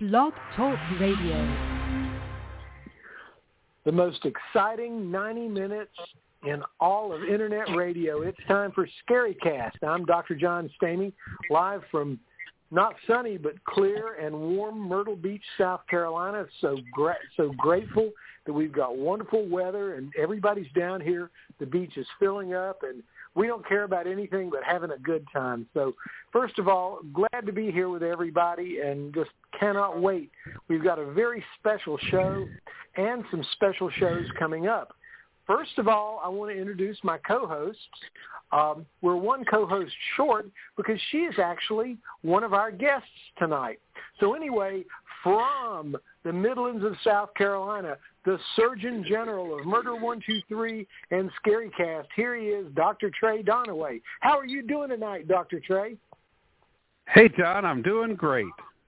Blog Talk Radio. The most exciting 90 minutes in all of Internet radio. It's time for Scarycast. I'm Dr. John Stamey, live from not sunny but clear and warm Myrtle Beach, South Carolina. So grateful that we've got wonderful weather and everybody's down here. The beach is filling up and we don't care about anything but having a good time. So first of all, glad to be here with everybody and just cannot wait. We've got a very special show and some special shows coming up. First of all, I want to introduce my co-hosts. We're one co-host short because she is actually one of our guests tonight. So anyway, from the Midlands of South Carolina, the Surgeon General of Murder 123 and Scarycast, here he is, Dr. Trey Donaway. How are you doing tonight, Dr. Trey? Hey, John, I'm doing great.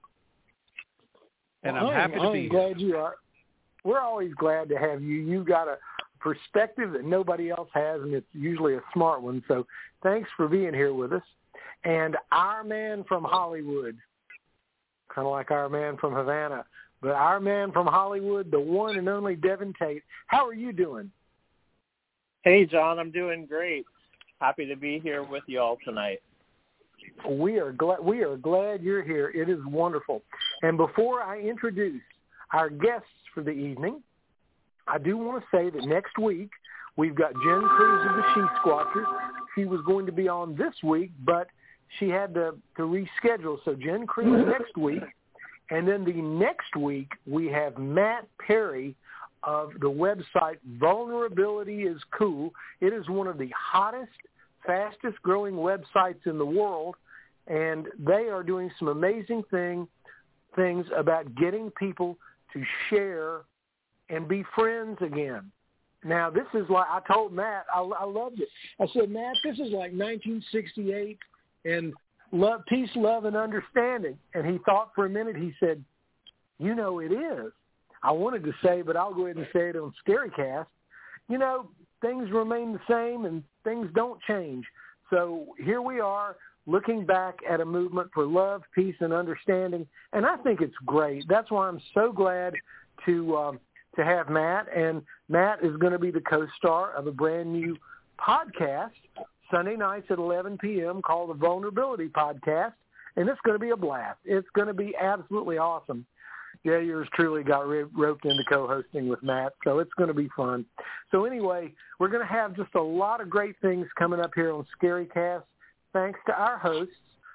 And I'm happy to be here. Glad you are. We're always glad to have you. You've got a perspective that nobody else has, and it's usually a smart one. So thanks for being here with us. And our man from Hollywood, kind of like our man from Havana, but our man from Hollywood, the one and only Devin Tate. How are you doing? Hey, John, I'm doing great. Happy to be here with you all tonight. We are glad you're here. It is wonderful. And before I introduce our guests for the evening, I do want to say that next week we've got Jen Cruz of the She Squatchers. She was going to be on this week, but she had to reschedule. So Jen Cruz next week. And then the next week we have Matt Perry of the website Vulnerability is Cool. It is one of the hottest, fastest growing websites in the world, and they are doing some amazing things about getting people to share and be friends again. Now, this is like, I told Matt, I loved it. I said, Matt, this is like 1968 and love, peace, love, and understanding. And he thought for a minute. He said, you know, it is. I wanted to say, but I'll go ahead and say it on Scarycast. You know, things remain the same and things don't change. So here we are looking back at a movement for love, peace, and understanding. And I think it's great. That's why I'm so glad to have Matt. And Matt is going to be the co-star of a brand new podcast Sunday nights at 11 p.m. called the Vulnerability Podcast. And it's going to be a blast. It's going to be absolutely awesome. Yeah, yours truly got roped into co-hosting with Matt, so it's going to be fun. So anyway, we're going to have just a lot of great things coming up here on Scarycast, thanks to our hosts.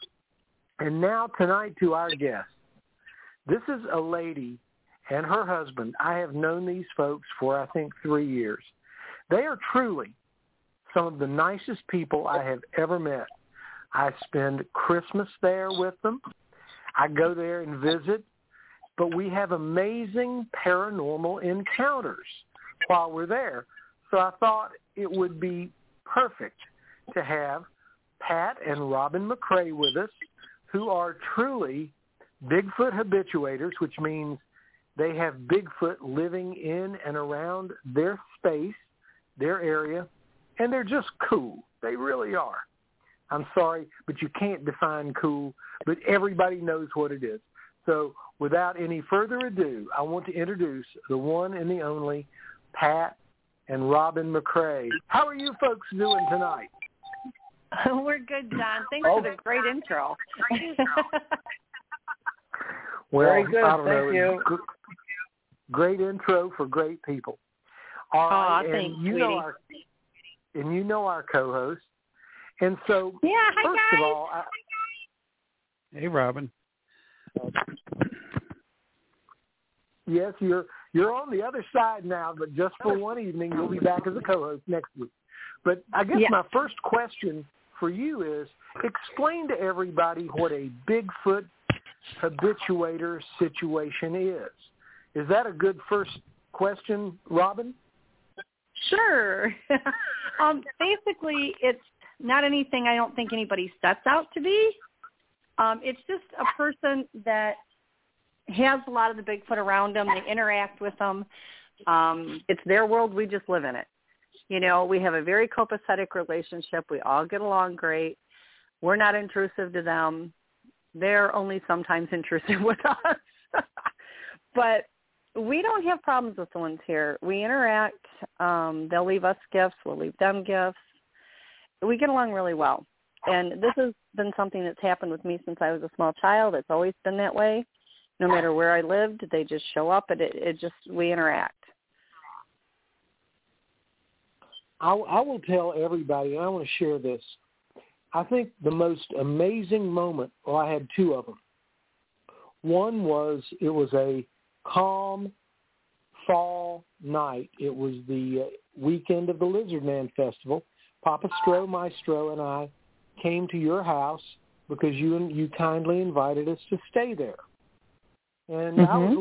And now tonight to our guest. This is a lady and her husband. I have known these folks for, I think, 3 years. They are truly some of the nicest people I have ever met. I spend Christmas there with them. I go there and visit. But we have amazing paranormal encounters while we're there. So I thought it would be perfect to have Pat and Robin McCrae with us, who are truly Bigfoot habituators, which means they have Bigfoot living in and around their space, their area, and they're just cool. They really are. I'm sorry, but you can't define cool, but everybody knows what it is. So without any further ado, I want to introduce the one and the only Pat and Robin McCrae. How are you folks doing tonight? We're good, John. Thanks for the great intro. Well, very good. I don't Thank know. you. Great intro for great people. All right, thanks, and you sweetie. know our co-host. And so, yeah, hi first guys. of all, Hey, Robin. Yes, you're on the other side now, but just for one evening, you'll be back as a co-host next week. But I guess my first question for you is, explain to everybody what a Bigfoot habituator situation is. Is that a good first question, Robin? Sure. Basically, it's not anything I don't think anybody sets out to be. It's just a person that has a lot of the Bigfoot around them. They interact with them. It's their world. We just live in it. You know, we have a very copacetic relationship. We all get along great. We're not intrusive to them. They're only sometimes intrusive with us. But we don't have problems with the ones here. We interact. They'll leave us gifts. We'll leave them gifts. We get along really well. And this has been something that's happened with me since I was a small child. It's always been that way. No matter where I lived, they just show up, and we interact. I will tell everybody, and I want to share this. I think the most amazing moment, well, I had two of them. One was, it was a calm fall night. It was the weekend of the Lizard Man Festival. Papa Stro, Maestro, and I came to your house because you kindly invited us to stay there. And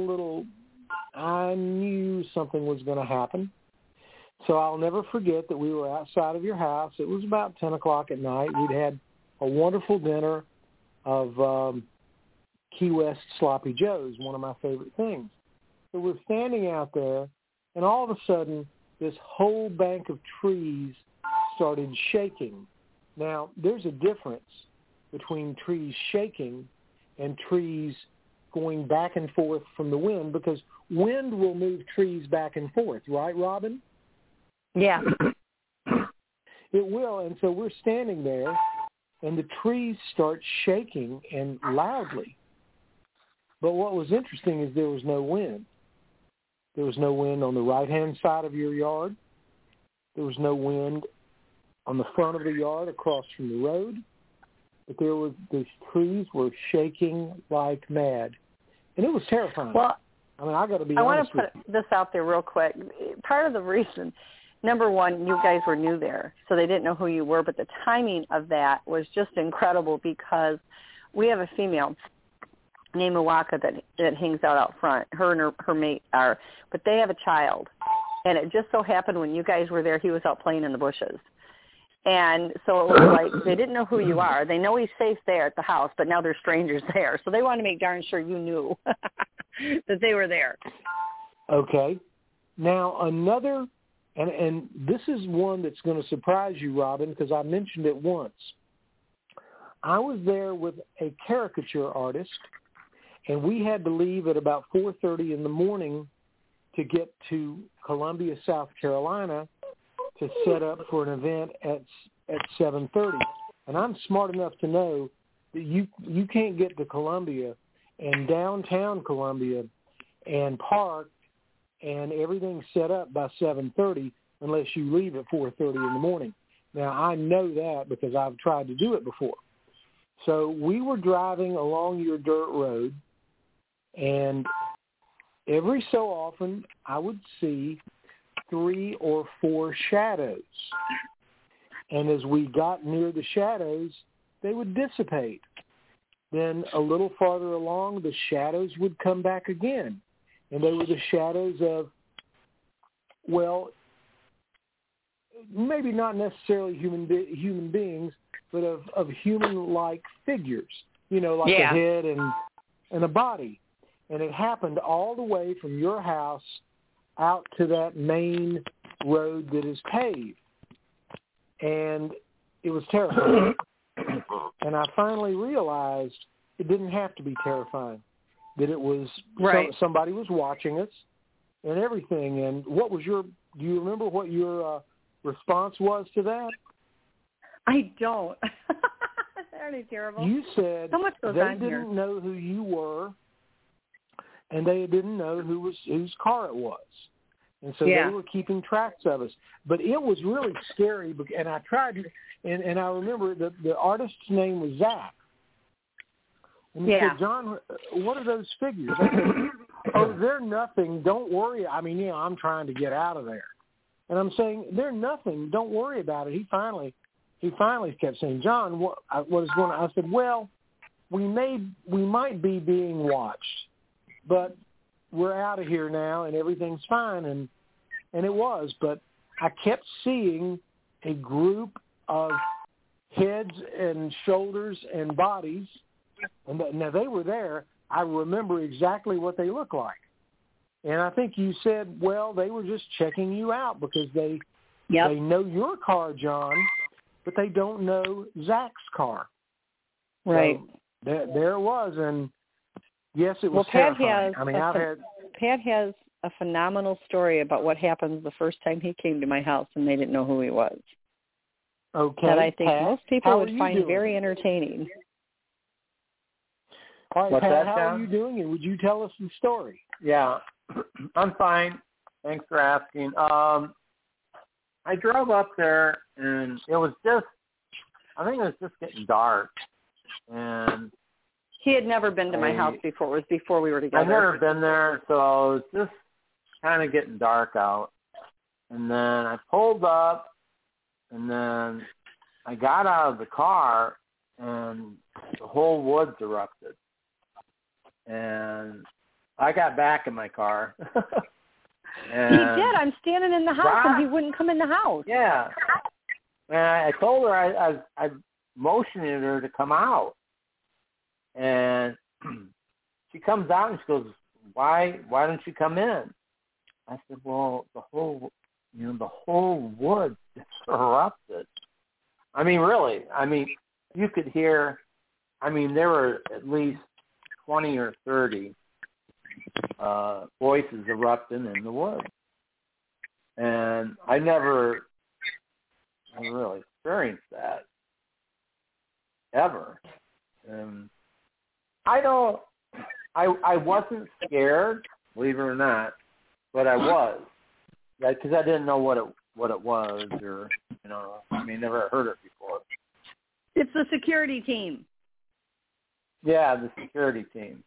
I knew something was going to happen. So I'll never forget that we were outside of your house. It was about 10 o'clock at night. We'd had a wonderful dinner of Key West Sloppy Joe's, one of my favorite things. So we're standing out there, and all of a sudden, this whole bank of trees started shaking. Now, there's a difference between trees shaking and trees going back and forth from the wind, because wind will move trees back and forth, right, Robin? Yeah. It will, and so we're standing there, and the trees start shaking and loudly. But what was interesting is there was no wind. There was no wind on the right-hand side of your yard. There was no wind on the front of the yard across from the road. But the trees were shaking like mad. And it was terrifying. Well, I mean, I got to be honest with you. I want to put this out there real quick. Part of the reason, number one, you guys were new there, so they didn't know who you were, but the timing of that was just incredible because we have a female named Milwaukee that hangs out front. Her and her mate are, but they have a child. And it just so happened when you guys were there, he was out playing in the bushes. And so it was like they didn't know who you are. They know he's safe there at the house, but now there's strangers there. So they wanted to make darn sure you knew that they were there. Okay. Now another, and this is one that's going to surprise you, Robin, because I mentioned it once. I was there with a caricature artist, and we had to leave at about 4:30 in the morning to get to Columbia, South Carolina, to set up for an event at 7:30. And I'm smart enough to know that you can't get to Columbia and downtown Columbia and park and everything set up by 7:30 unless you leave at 4:30 in the morning. Now, I know that because I've tried to do it before. So we were driving along your dirt road, and every so often I would see 3 or 4 shadows. And as we got near the shadows, they would dissipate. Then a little farther along, the shadows would come back again. And they were the shadows of, well, maybe not necessarily human beings, but of human-like figures, like a head and a body. And it happened all the way from your house out to that main road that is paved. And it was terrifying. And I finally realized it didn't have to be terrifying, that it was somebody was watching us and everything. And do you remember what your response was to that? I don't. Aren't they terrible? You said so much goes they on didn't here. know who you were, and they didn't know whose car it was. And so they were keeping tracks of us. But it was really scary, and I tried to, and I remember the artist's name was Zach. And he said, John, what are those figures? I said, oh, they're nothing. Don't worry. I mean, I'm trying to get out of there. And I'm saying, they're nothing. Don't worry about it. He finally kept saying, John, what is going on? I said, well, we might be being watched, but we're out of here now and everything's fine. And it was, but I kept seeing a group of heads and shoulders and bodies. And now they were there. I remember exactly what they looked like. And I think you said, well, they were just checking you out because they know your car, John, but they don't know Zach's car. Right. So there it was. And yes, it was Pat terrifying. has I mean, I've had Pat has a phenomenal story about what happened the first time he came to my house and they didn't know who he was. Okay. That I think Pat, most people would you find doing? very entertaining. All right, What's Pat, that, how John? are you doing, and would you tell us some story? Yeah, I'm fine. Thanks for asking. I drove up there, and I think it was just getting dark. And He had never been to my house before. It was before we were together. I've never been there, so it was just kind of getting dark out. And then I pulled up, and then I got out of the car, and the whole woods erupted. And I got back in my car. And he did. I'm standing in the house, and he wouldn't come in the house. Yeah. And I told her I motioned her to come out. And she comes out and she goes, why don't you come in? I said, well, the whole woods just erupted. I mean, really. I mean, you could hear, there were at least 20 or 30 voices erupting in the woods. And I never really experienced that ever. I wasn't scared, believe it or not, but I was, because I didn't know what it was, or never heard it before. It's the security team. Yeah, the security team.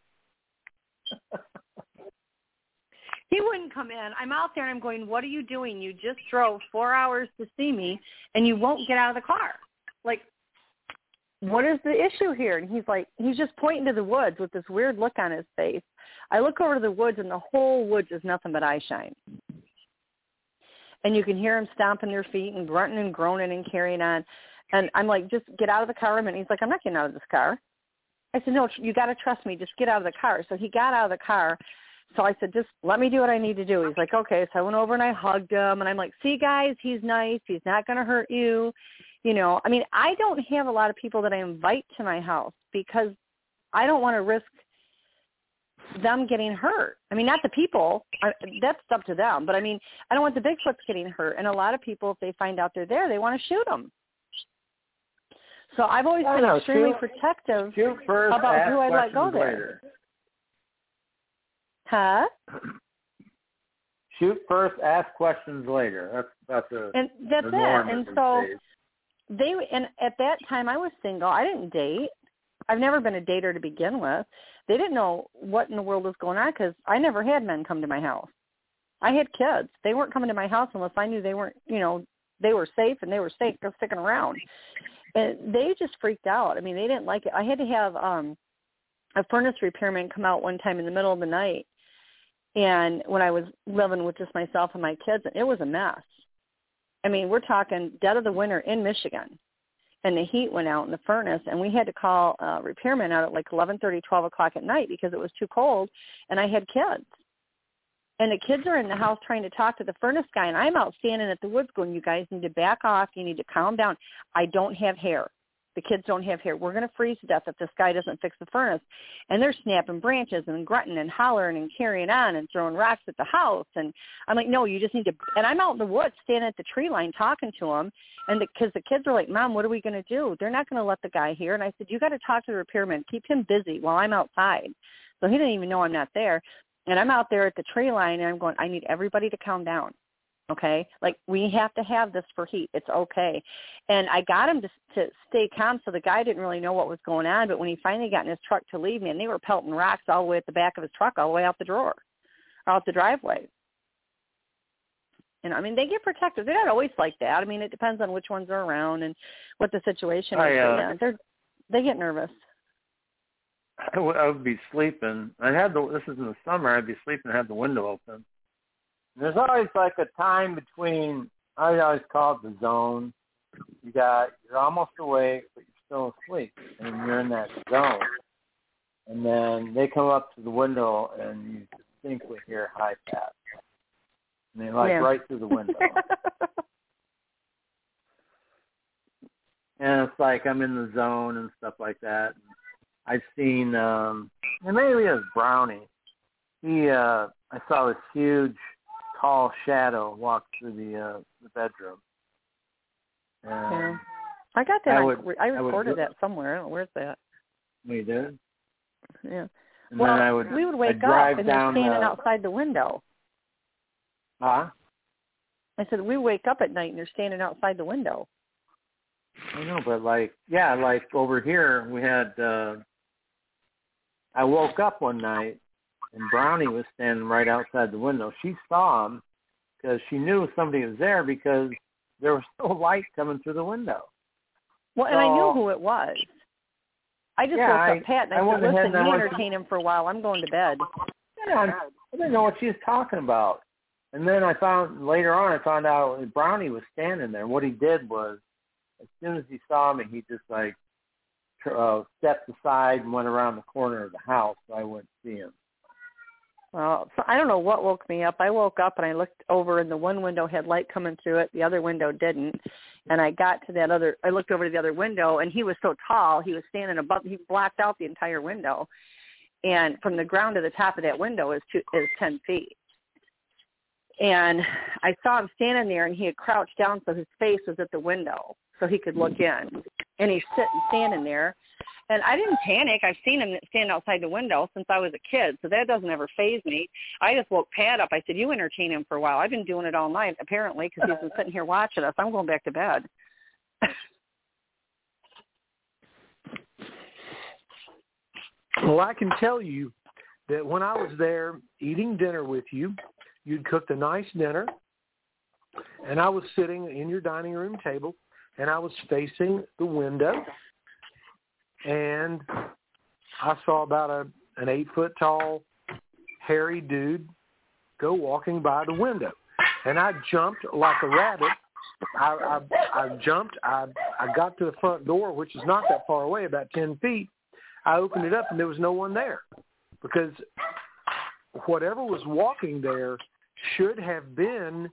He wouldn't come in. I'm out there and I'm going, what are you doing? You just drove 4 hours to see me and you won't get out of the car. Like, what is the issue here? And he's just pointing to the woods with this weird look on his face. I look over to the woods and the whole woods is nothing but eye shine. And you can hear them stomping their feet and grunting and groaning and carrying on. And I'm like, just get out of the car a minute. He's like, I'm not getting out of this car. I said, no, you got to trust me. Just get out of the car. So he got out of the car. So I said, just let me do what I need to do. He's like, okay. So I went over and I hugged him. And I'm like, see, guys, he's nice. He's not going to hurt you. I don't have a lot of people that I invite to my house because I don't want to risk them getting hurt. Not the people. That's up to them. But, I don't want the Bigfoots getting hurt. And a lot of people, if they find out they're there, they want to shoot them. So I've always been extremely protective about who I let go there. Huh? Shoot first, ask questions later. That's it. And so and at that time I was single. I didn't date. I've never been a dater to begin with. They didn't know what in the world was going on because I never had men come to my house. I had kids. They weren't coming to my house unless I knew they weren't, they were safe and they were sticking around. And they just freaked out. They didn't like it. I had to have a furnace repairman come out one time in the middle of the night. And when I was living with just myself and my kids, it was a mess. We're talking dead of the winter in Michigan. And the heat went out in the furnace, and we had to call a repairman out at like 11:30, 12 o'clock at night because it was too cold, and I had kids. And the kids are in the house trying to talk to the furnace guy, and I'm out standing at the woods going, you guys need to back off. You need to calm down. I don't have hair. The kids don't have hair. We're going to freeze to death if this guy doesn't fix the furnace. And they're snapping branches and grunting and hollering and carrying on and throwing rocks at the house. And I'm like, no, you just need to. And I'm out in the woods standing at the tree line talking to them. And because the kids are like, Mom, what are we going to do? They're not going to let the guy here. And I said, you got to talk to the repairman. Keep him busy while I'm outside. So he didn't even know I'm not there. And I'm out there at the tree line, and I'm going, I need everybody to calm down. Okay, like we have to have this for heat. It's okay. And I got him to stay calm, so the guy didn't really know what was going on. But when he finally got in his truck to leave me, and they were pelting rocks all the way at the back of his truck, all the way out the drawer, out the driveway. And they get protective. They're not always like that. It depends on which ones are around and what the situation is. Yeah, they get nervous. I would be sleeping. This is in the summer. I'd be sleeping and have the window open. There's always like a time between, I always call it the zone. You're almost awake, but you're still asleep, and you're in that zone. And then they come up to the window, and you distinctly hear hi, Pat. And they right through the window. And it's like I'm in the zone and stuff like that. I've seen, and maybe it was Brownie. I I saw this huge, tall shadow walk through the bedroom. Yeah. I got that. I recorded that somewhere. I don't know, where's that? We did? Yeah. And well, then we would wake up and they're standing outside the window. Huh? I said, we wake up at night and they're standing outside the window. I know, but like over here we had, I woke up one night and Brownie was standing right outside the window. She saw him because she knew somebody was there because there was no light coming through the window. Well, and I knew who it was. I just woke up Pat and I said, listen, you entertain him for a while. I'm going to bed. Yeah, I didn't know what she was talking about. And then later on I found out Brownie was standing there. And what he did was, as soon as he saw me, he just like stepped aside and went around the corner of the house so I wouldn't see him. Well, so I don't know what woke me up. I woke up and I looked over and the one window had light coming through it. The other window didn't. And I got to I looked over to the other window and he was so tall, he was standing above, he blocked out the entire window. And from the ground to the top of that window is 10 feet. And I saw him standing there and he had crouched down so his face was at the window so he could look in. And he's standing there. And I didn't panic. I've seen him stand outside the window since I was a kid, so that doesn't ever faze me. I just woke Pat up. I said, you entertain him for a while. I've been doing it all night, apparently, because he's been sitting here watching us. I'm going back to bed. Well, I can tell you that when I was there eating dinner with you, you'd cooked a nice dinner, and I was sitting in your dining room table, and I was facing the window. And I saw about an 8-foot-tall, hairy dude go walking by the window. And I jumped like a rabbit. I jumped. I got to the front door, which is not that far away, about 10 feet. I opened it up, and there was no one there. Because whatever was walking there should have been,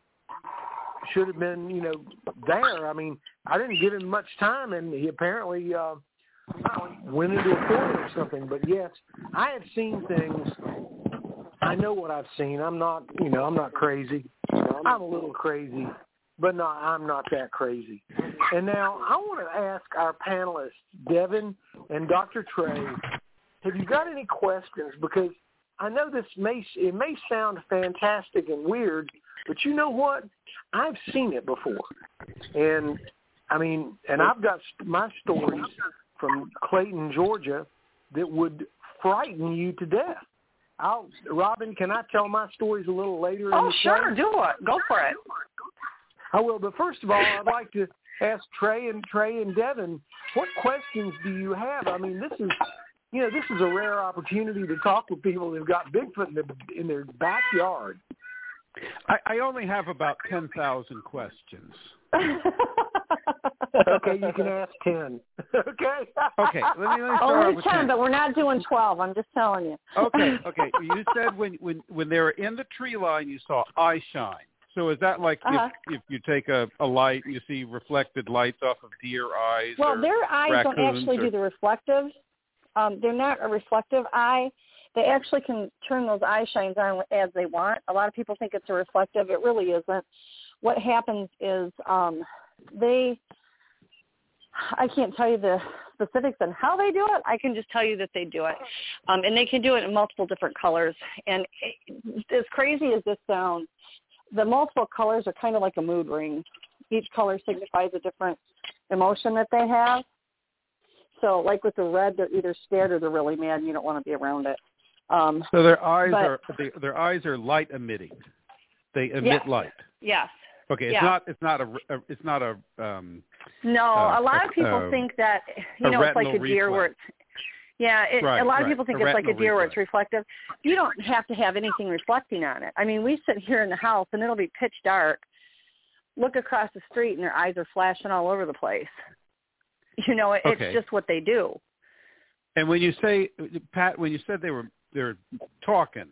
there. I mean, I didn't give him much time, and he apparently went into a corner or something. But yes, I have seen things. I know what I've seen. I'm not crazy. I'm a little crazy, but no, I'm not that crazy. And now I want to ask our panelists, Devin and Dr. Trey, have you got any questions? Because I know it may sound fantastic and weird, but you know what? I've seen it before. And I mean, and I've got my stories from Clayton, Georgia, that would frighten you to death. Robin, can I tell my stories a little later in the show? Oh, sure, do it. Go for it. I will, but first of all, I'd like to ask Trey and Devin, what questions do you have? I mean, this is a rare opportunity to talk with people who've got Bigfoot in their backyard. I only have about 10,000 questions. Okay, you can ask 10. Okay. Okay. Let me start only with 10, but we're not doing 12. I'm just telling you. Okay. You said when they were in the tree line, you saw eye shine. So is that like if you take a light and you see reflected lights off of deer eyes? Well, their eyes don't actually do the reflective. They're not a reflective eye. They actually can turn those eye shines on as they want. A lot of people think it's a reflective. It really isn't. What happens is I can't tell you the specifics on how they do it. I can just tell you that they do it. And they can do it in multiple different colors. And as crazy as this sounds, the multiple colors are kind of like a mood ring. Each color signifies a different emotion that they have. So like with the red, they're either scared or they're really mad and you don't want to be around it. So their eyes are light emitting. They emit light. Yes. Okay, it's not a no, a lot of people think that it's like a deer where it's a lot of people think it's like a deer where it's reflective. You don't have to have anything reflecting on it. I mean, we sit here in the house and it'll be pitch dark. Look across the street and their eyes are flashing all over the place. It's just what they do. And when you say, Pat, when you said they're talking,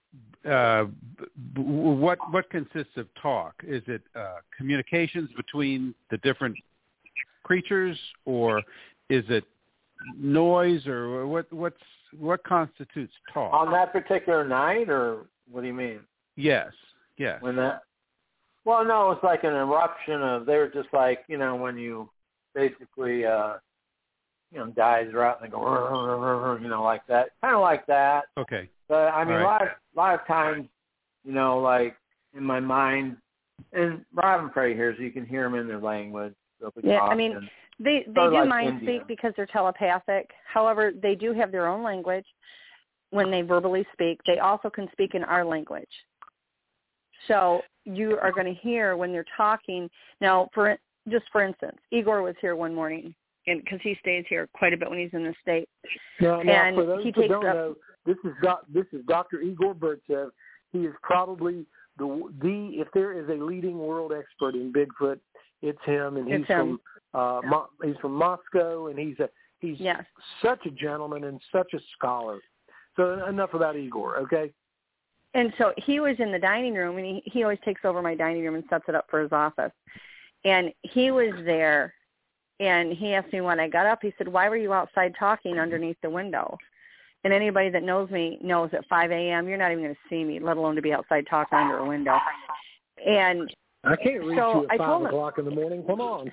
what consists of talk? Is it communications between the different creatures, or is it noise, or what constitutes talk? On that particular night, or What do you mean? Yes. When that? Well, no, it's like an eruption of. They were just like, when you basically, guys are out and they go, like that, kind of like that. Okay. But I mean, right. a lot of times, like in my mind, and Robin probably hears, you can hear them in their language. Yeah, I mean, they do like mind Indian. speak because they're telepathic. However, they do have their own language when they verbally speak. They also can speak in our language. So you are going to hear when they're talking. Now, for instance, Igor was here one morning, and because he stays here quite a bit when he's in the state. Now and for those he who takes don't know, this is Dr. Igor Burtsev. He is probably the if there is a leading world expert in Bigfoot, it's him, and he's from Moscow, and he's yes. such a gentleman and such a scholar. So enough about Igor, okay? And so he was in the dining room, and he always takes over my dining room and sets it up for his office. And he was there, and he asked me when I got up, he said, "Why were you outside talking underneath the window?" And anybody that knows me knows at 5 a.m. you're not even going to see me, let alone to be outside talking under a window. And I can't reach so you at 5 o'clock in the morning. Come on.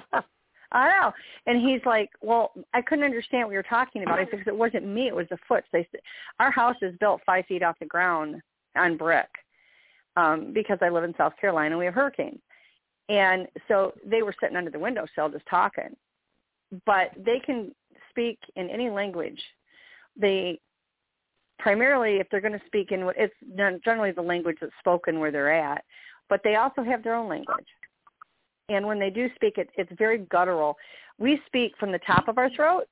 I know. And he's like, well, I couldn't understand what you were talking about. I said, because it wasn't me, it was the Foots. They said, our house is built 5 feet off the ground on brick because I live in South Carolina and we have hurricanes. And so they were sitting under the windowsill just talking. But they can speak in any language. They primarily, if they're going to speak in, it's generally the language that's spoken where they're at, but they also have their own language. And when they do speak, it's very guttural. We speak from the top of our throat.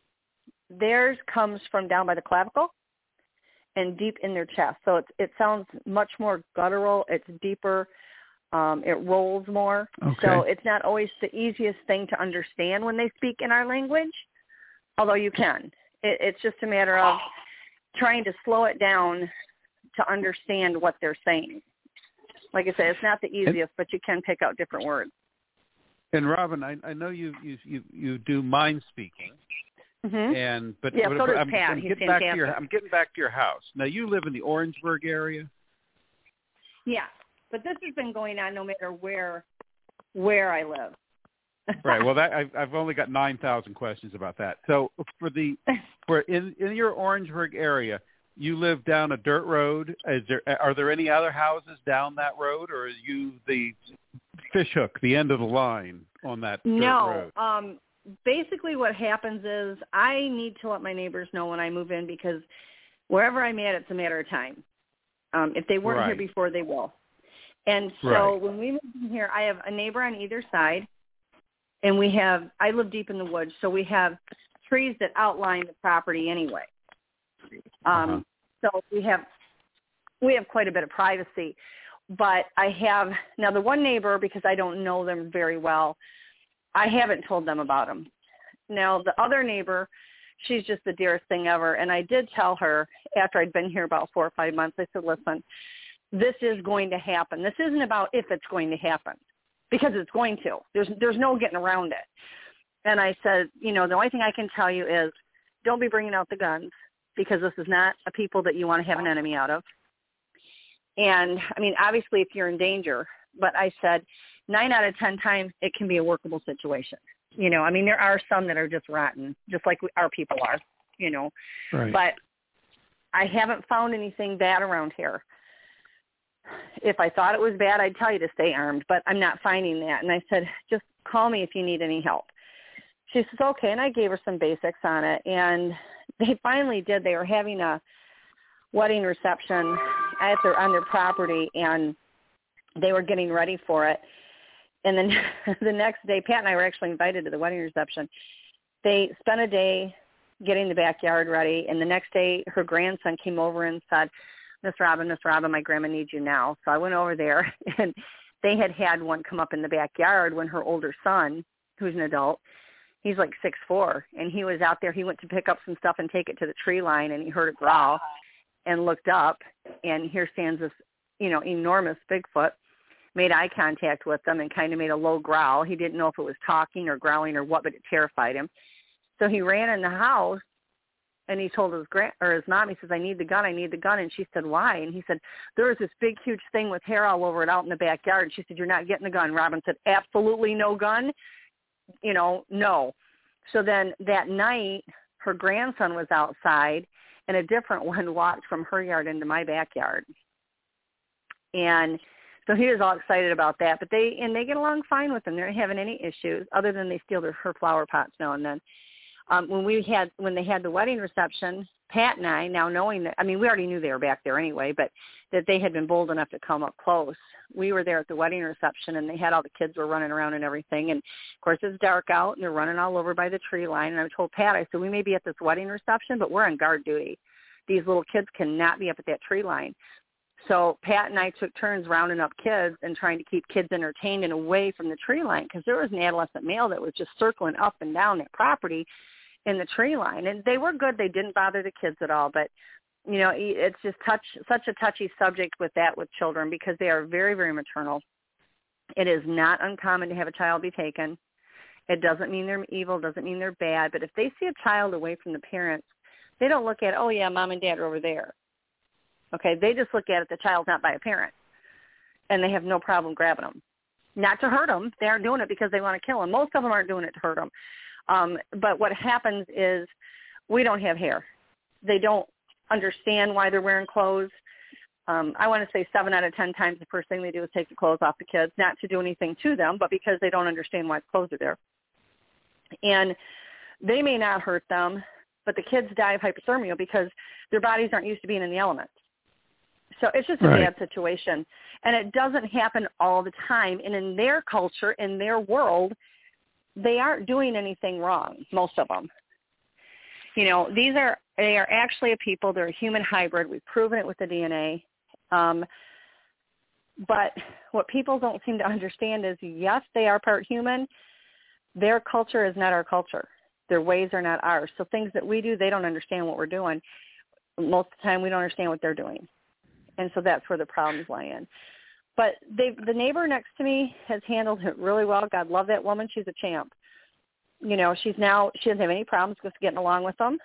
Theirs comes from down by the clavicle and deep in their chest. So it sounds much more guttural. It's deeper. It rolls more. Okay. So it's not always the easiest thing to understand when they speak in our language, although you can. It's just a matter of trying to slow it down to understand what they're saying. Like I said, it's not the easiest, but you can pick out different words. And Robin, I know you do mind speaking, Mm-hmm. but yeah, so does I'm Pat. I'm getting back to your house. Now you live in the Orangeburg area. Yeah, but this has been going on no matter where I live. Right. Well, I've only got 9,000 questions about that. So for in your Orangeburg area, you live down a dirt road. Are there any other houses down that road, or are you the fishhook, the end of the line on that dirt road? No. Basically what happens is I need to let my neighbors know when I move in because wherever I'm at, it's a matter of time. If they weren't here before, they will. And so when we moved in here, I have a neighbor on either side, and I live deep in the woods, so we have trees that outline the property anyway. So we have quite a bit of privacy. But I have, now the one neighbor, because I don't know them very well, I haven't told them about him. Now the other neighbor, she's just the dearest thing ever. And I did tell her after I'd been here about 4 or 5 months, I said, listen, this is going to happen. This isn't about if it's going to happen, because it's going to. There's no getting around it. And I said, the only thing I can tell you is don't be bringing out the guns, because this is not a people that you want to have an enemy out of. And, I mean, obviously if you're in danger, but I said 9 out of 10 times it can be a workable situation. I mean, there are some that are just rotten, just like our people are, Right. But I haven't found anything bad around here. If I thought it was bad, I'd tell you to stay armed, but I'm not finding that. And I said, just call me if you need any help. She says, okay, and I gave her some basics on it, and they finally did. They were having a wedding reception on their property, and they were getting ready for it. And then the next day, Pat and I were actually invited to the wedding reception. They spent a day getting the backyard ready, and the next day her grandson came over and said, Miss Robin, my grandma needs you now. So I went over there, and they had one come up in the backyard when her older son, who's an adult, he's like 6'4", and he was out there. He went to pick up some stuff and take it to the tree line, and he heard a growl and looked up, and here stands this, enormous Bigfoot, made eye contact with them and kind of made a low growl. He didn't know if it was talking or growling or what, but it terrified him. So he ran in the house, And he told his mom, he says, I need the gun. And she said, why? And he said, there was this big, huge thing with hair all over it out in the backyard. And she said, you're not getting the gun. Robin said, absolutely no gun. No. So then that night, her grandson was outside, and a different one walked from her yard into my backyard. And so he was all excited about that. But they get along fine with them. They're not having any issues other than they steal her flower pots now and then. When they had the wedding reception, Pat and I, now knowing that, we already knew they were back there anyway, but that they had been bold enough to come up close. We were there at the wedding reception, and they had all the kids were running around and everything. And, of course, it's dark out, and they're running all over by the tree line. And I told Pat, I said, we may be at this wedding reception, but we're on guard duty. These little kids cannot be up at that tree line. So Pat and I took turns rounding up kids and trying to keep kids entertained and away from the tree line, because there was an adolescent male that was just circling up and down that property in the tree line. And they were good. They didn't bother the kids at all. But, it's just such a touchy subject with children, because they are very, very maternal. It is not uncommon to have a child be taken. It doesn't mean they're evil, doesn't mean they're bad. But if they see a child away from the parents, they don't look at, oh, yeah, mom and dad are over there. Okay, they just look at it, the child's not by a parent, and they have no problem grabbing them. Not to hurt them. They aren't doing it because they want to kill them. Most of them aren't doing it to hurt them. But what happens is we don't have hair. They don't understand why they're wearing clothes. I want to say 7 out of 10 times the first thing they do is take the clothes off the kids, not to do anything to them, but because they don't understand why the clothes are there. And they may not hurt them, but the kids die of hypothermia because their bodies aren't used to being in the elements. So it's just a bad situation. And it doesn't happen all the time. And in their culture, in their world, they aren't doing anything wrong, most of them. They are actually a people. They're a human hybrid. We've proven it with the DNA. But what people don't seem to understand is, yes, they are part human. Their culture is not our culture. Their ways are not ours. So things that we do, they don't understand what we're doing. Most of the time, we don't understand what they're doing. And so that's where the problems lie in. But the neighbor next to me has handled it really well. God love that woman. She's a champ. She doesn't have any problems just getting along with them.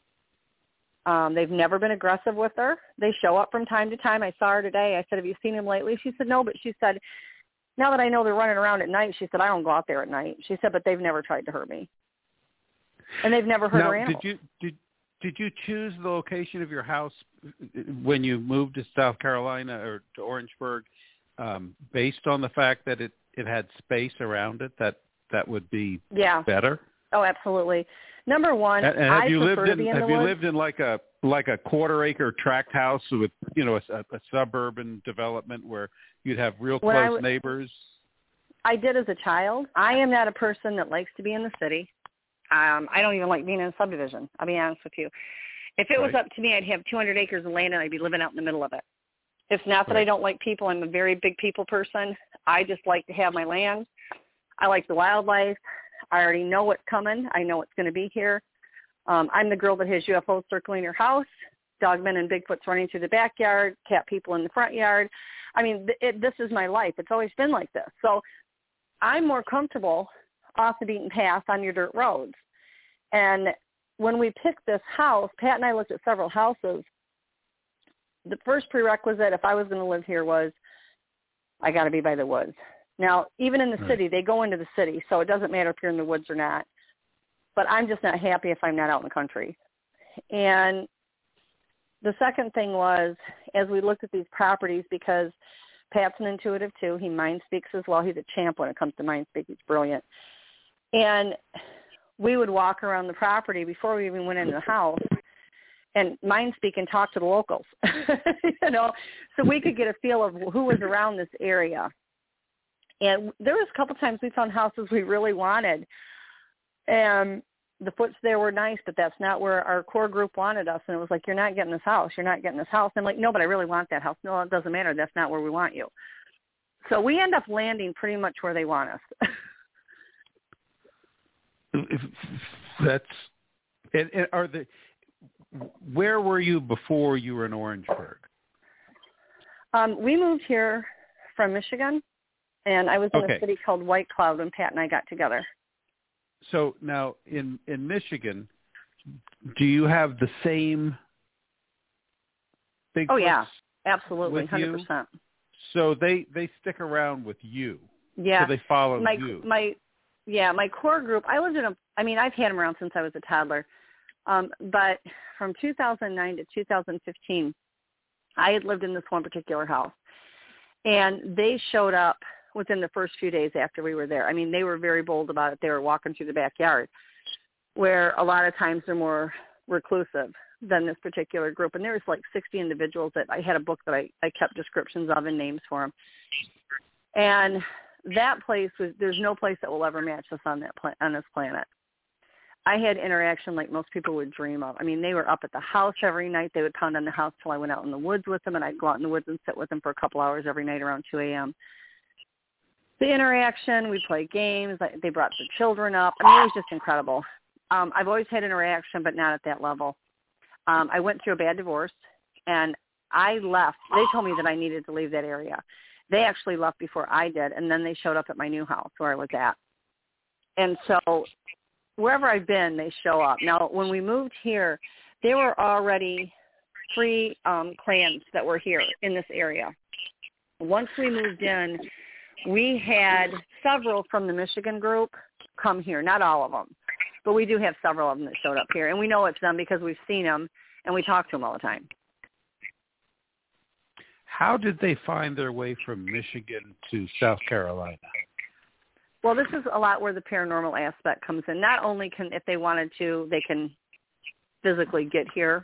They've never been aggressive with her. They show up from time to time. I saw her today. I said, have you seen him lately? She said, no, but she said, now that I know they're running around at night, she said, I don't go out there at night. She said, but they've never tried to hurt me. And they've never hurt her animals. Did you choose the location of your house when you moved to South Carolina or to Orangeburg based on the fact that it had space around it that would be better? Oh, absolutely. Number one, have you lived in like a quarter-acre tract house with a suburban development where you'd have real close neighbors? I did as a child. I am not a person that likes to be in the city. I don't even like being in a subdivision. I'll be honest with you. If it was up to me, I'd have 200 acres of land and I'd be living out in the middle of it. It's not that I don't like people. I'm a very big people person. I just like to have my land. I like the wildlife. I already know what's coming. I know it's going to be here. I'm the girl that has UFOs circling her house, dogmen and Bigfoots running through the backyard, cat people in the front yard. This is my life. It's always been like this. So I'm more comfortable off the beaten path on your dirt roads. And when we picked this house, Pat and I looked at several houses. The first prerequisite, if I was going to live here, was I got to be by the woods. Now, even in the city, they go into the city, so it doesn't matter if you're in the woods or not. But I'm just not happy if I'm not out in the country. And the second thing was, as we looked at these properties, because Pat's an intuitive too, he mind speaks as well. He's a champ when it comes to mind speak. He's brilliant. And we would walk around the property before we even went into the house and mind speak and talk to the locals, so we could get a feel of who was around this area. And there was a couple times we found houses we really wanted. And the foots there were nice, but that's not where our core group wanted us. And it was like, you're not getting this house. You're not getting this house. And I'm like, no, but I really want that house. No, it doesn't matter. That's not where we want you. So we end up landing pretty much where they want us. Where were you before you were in Orangeburg? We moved here from Michigan, and I was in a city called White Cloud when Pat and I got together. So now in Michigan, do you have the same Bigfoots? Oh yeah, absolutely, with you? 100%. So they stick around with you. Yeah. So they follow you. My core group, I've had them around since I was a toddler. But from 2009 to 2015, I had lived in this one particular house. And they showed up within the first few days after we were there. I mean, they were very bold about it. They were walking through the backyard, where a lot of times they're more reclusive than this particular group. And there was like 60 individuals that I had a book that I kept descriptions of and names for them. And that place there's no place that will ever match us on this planet. I had interaction like most people would dream of. I mean, they were up at the house every night. They would pound on the house till I went out in the woods with them, and I'd go out in the woods and sit with them for a couple hours every night around 2 a.m. The interaction, we'd play games. They brought the children up. I mean, it was just incredible. I've always had interaction, but not at that level. I went through a bad divorce, and I left. They told me that I needed to leave that area. They actually left before I did, and then they showed up at my new house where I was at. And so wherever I've been, they show up. Now, when we moved here, there were already 3 clans that were here in this area. Once we moved in, we had several from the Michigan group come here, not all of them. But we do have several of them that showed up here, and we know it's them because we've seen them, and we talk to them all the time. How did they find their way from Michigan to South Carolina? Well, this is a lot where the paranormal aspect comes in. Not only can, if they wanted to, they can physically get here,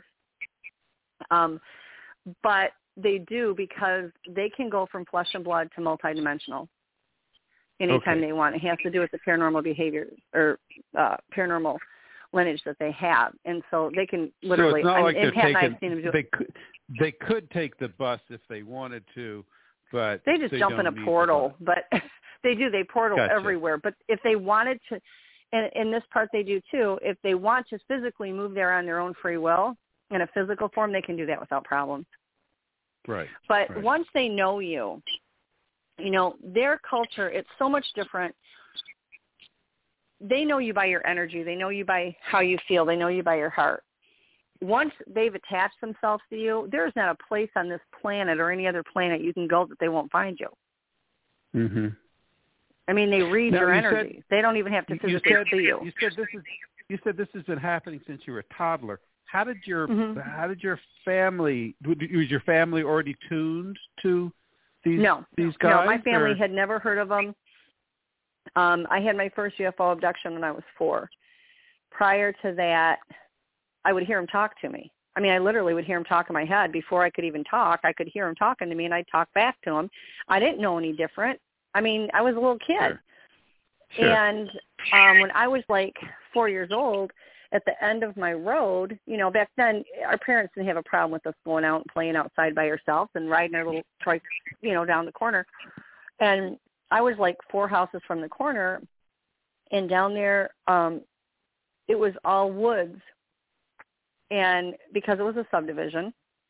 but they do because they can go from flesh and blood to multidimensional anytime they want. It has to do with the paranormal behavior or paranormal lineage that they have, and so they can literally. So it's not like they're Pat taking. and I've seen them do it. They could take the bus if they wanted to, but they just jump in a portal. But they do. They portal everywhere. But if they wanted to, and in this part they do too, if they want to physically move there on their own free will in a physical form, they can do that without problems. Right. But once they know you, you know, their culture, it's so much different. They know you by your energy. They know you by how you feel. They know you by your heart. Once they've attached themselves to you, there's not a place on this planet or any other planet you can go that they won't find you. Mm-hmm. I mean, they read your energy. They don't even have to physically see you. You said this has been happening since you were a toddler. How did your family? Was your family already tuned to these guys? No, my family had never heard of them. I had my first UFO abduction when I was 4. Prior to that, I would hear them talk to me. I mean, I literally would hear them talk in my head. Before I could even talk, I could hear them talking to me, and I'd talk back to them. I didn't know any different. I mean, I was a little kid. Sure. And when I was like 4 years old, at the end of my road, you know, back then our parents didn't have a problem with us going out and playing outside by ourselves and riding our little trike, you know, down the corner. And I was like 4 houses from the corner, and down there it was all woods. And because it was a subdivision,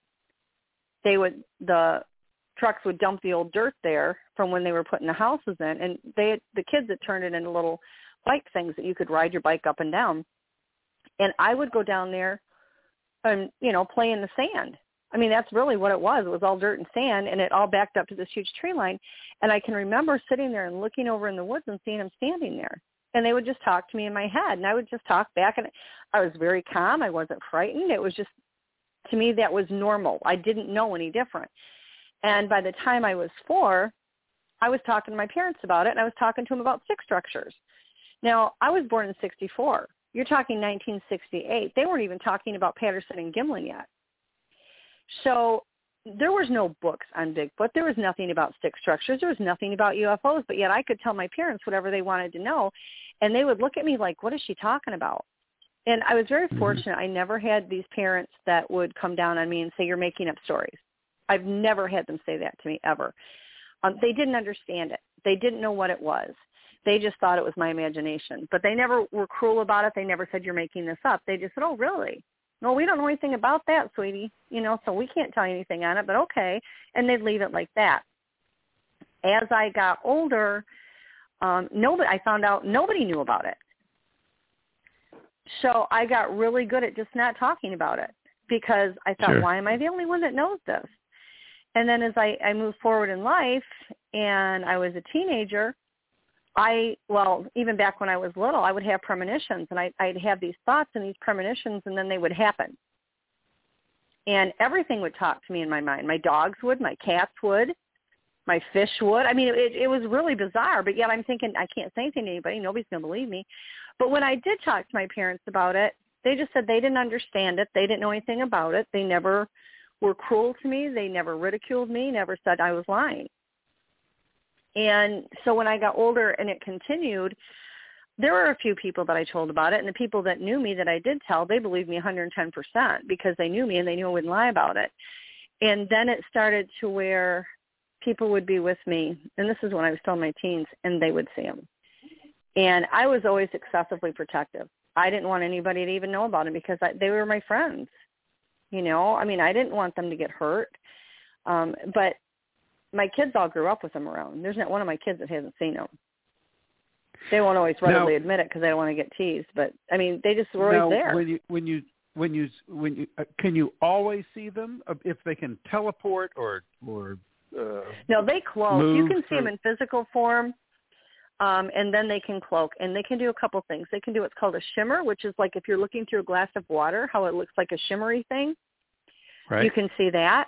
the trucks would dump the old dirt there from when they were putting the houses in, and the kids had turned it into little bike things that you could ride your bike up and down. And I would go down there and, you know, play in the sand. I mean, that's really what it was. It was all dirt and sand, and it all backed up to this huge tree line. And I can remember sitting there and looking over in the woods and seeing them standing there. And they would just talk to me in my head, and I would just talk back. And I was very calm. I wasn't frightened. It was just, to me, that was normal. I didn't know any different. And by the time I was 4, I was talking to my parents about it, and I was talking to them about stick structures. Now, I was born in 1964. You're talking 1968. They weren't even talking about Patterson and Gimlin yet. So there was no books on Bigfoot. There was nothing about stick structures. There was nothing about UFOs, but yet I could tell my parents whatever they wanted to know, and they would look at me like, what is she talking about? And I was very fortunate. I never had these parents that would come down on me and say, you're making up stories. I've never had them say that to me ever. They didn't understand it. They didn't know what it was. They just thought it was my imagination. But they never were cruel about it. They never said, you're making this up. They just said, oh, really? No, we don't know anything about that, sweetie. You know, so we can't tell you anything on it, but okay. And they'd leave it like that. As I got older, I found out nobody knew about it. So I got really good at just not talking about it because I thought, why am I the only one that knows this? And then as I moved forward in life and I was a teenager, even back when I was little, I would have premonitions, and I'd have these thoughts and these premonitions, and then they would happen. And everything would talk to me in my mind. My dogs would, my cats would, my fish would. I mean, it was really bizarre, but yet I'm thinking, I can't say anything to anybody. Nobody's going to believe me. But when I did talk to my parents about it, they just said they didn't understand it. They didn't know anything about it. They never were cruel to me. They never ridiculed me, never said I was lying. And so when I got older and it continued, there were a few people that I told about it, and the people that knew me that I did tell, they believed me 110% because they knew me and they knew I wouldn't lie about it. And then it started to where people would be with me, and this is when I was still in my teens, and they would see them. And I was always excessively protective. I didn't want anybody to even know about them because they were my friends. You know, I mean, I didn't want them to get hurt. But my kids all grew up with them around. There's not one of my kids that hasn't seen them. They won't always readily admit it because they don't want to get teased. But I mean, they just were always there. When you can you always see them if they can teleport or no, they cloak. You can see them in physical form. And then they can cloak, and they can do a couple things. They can do what's called a shimmer, which is like if you're looking through a glass of water, how it looks like a shimmery thing. Right. You can see that.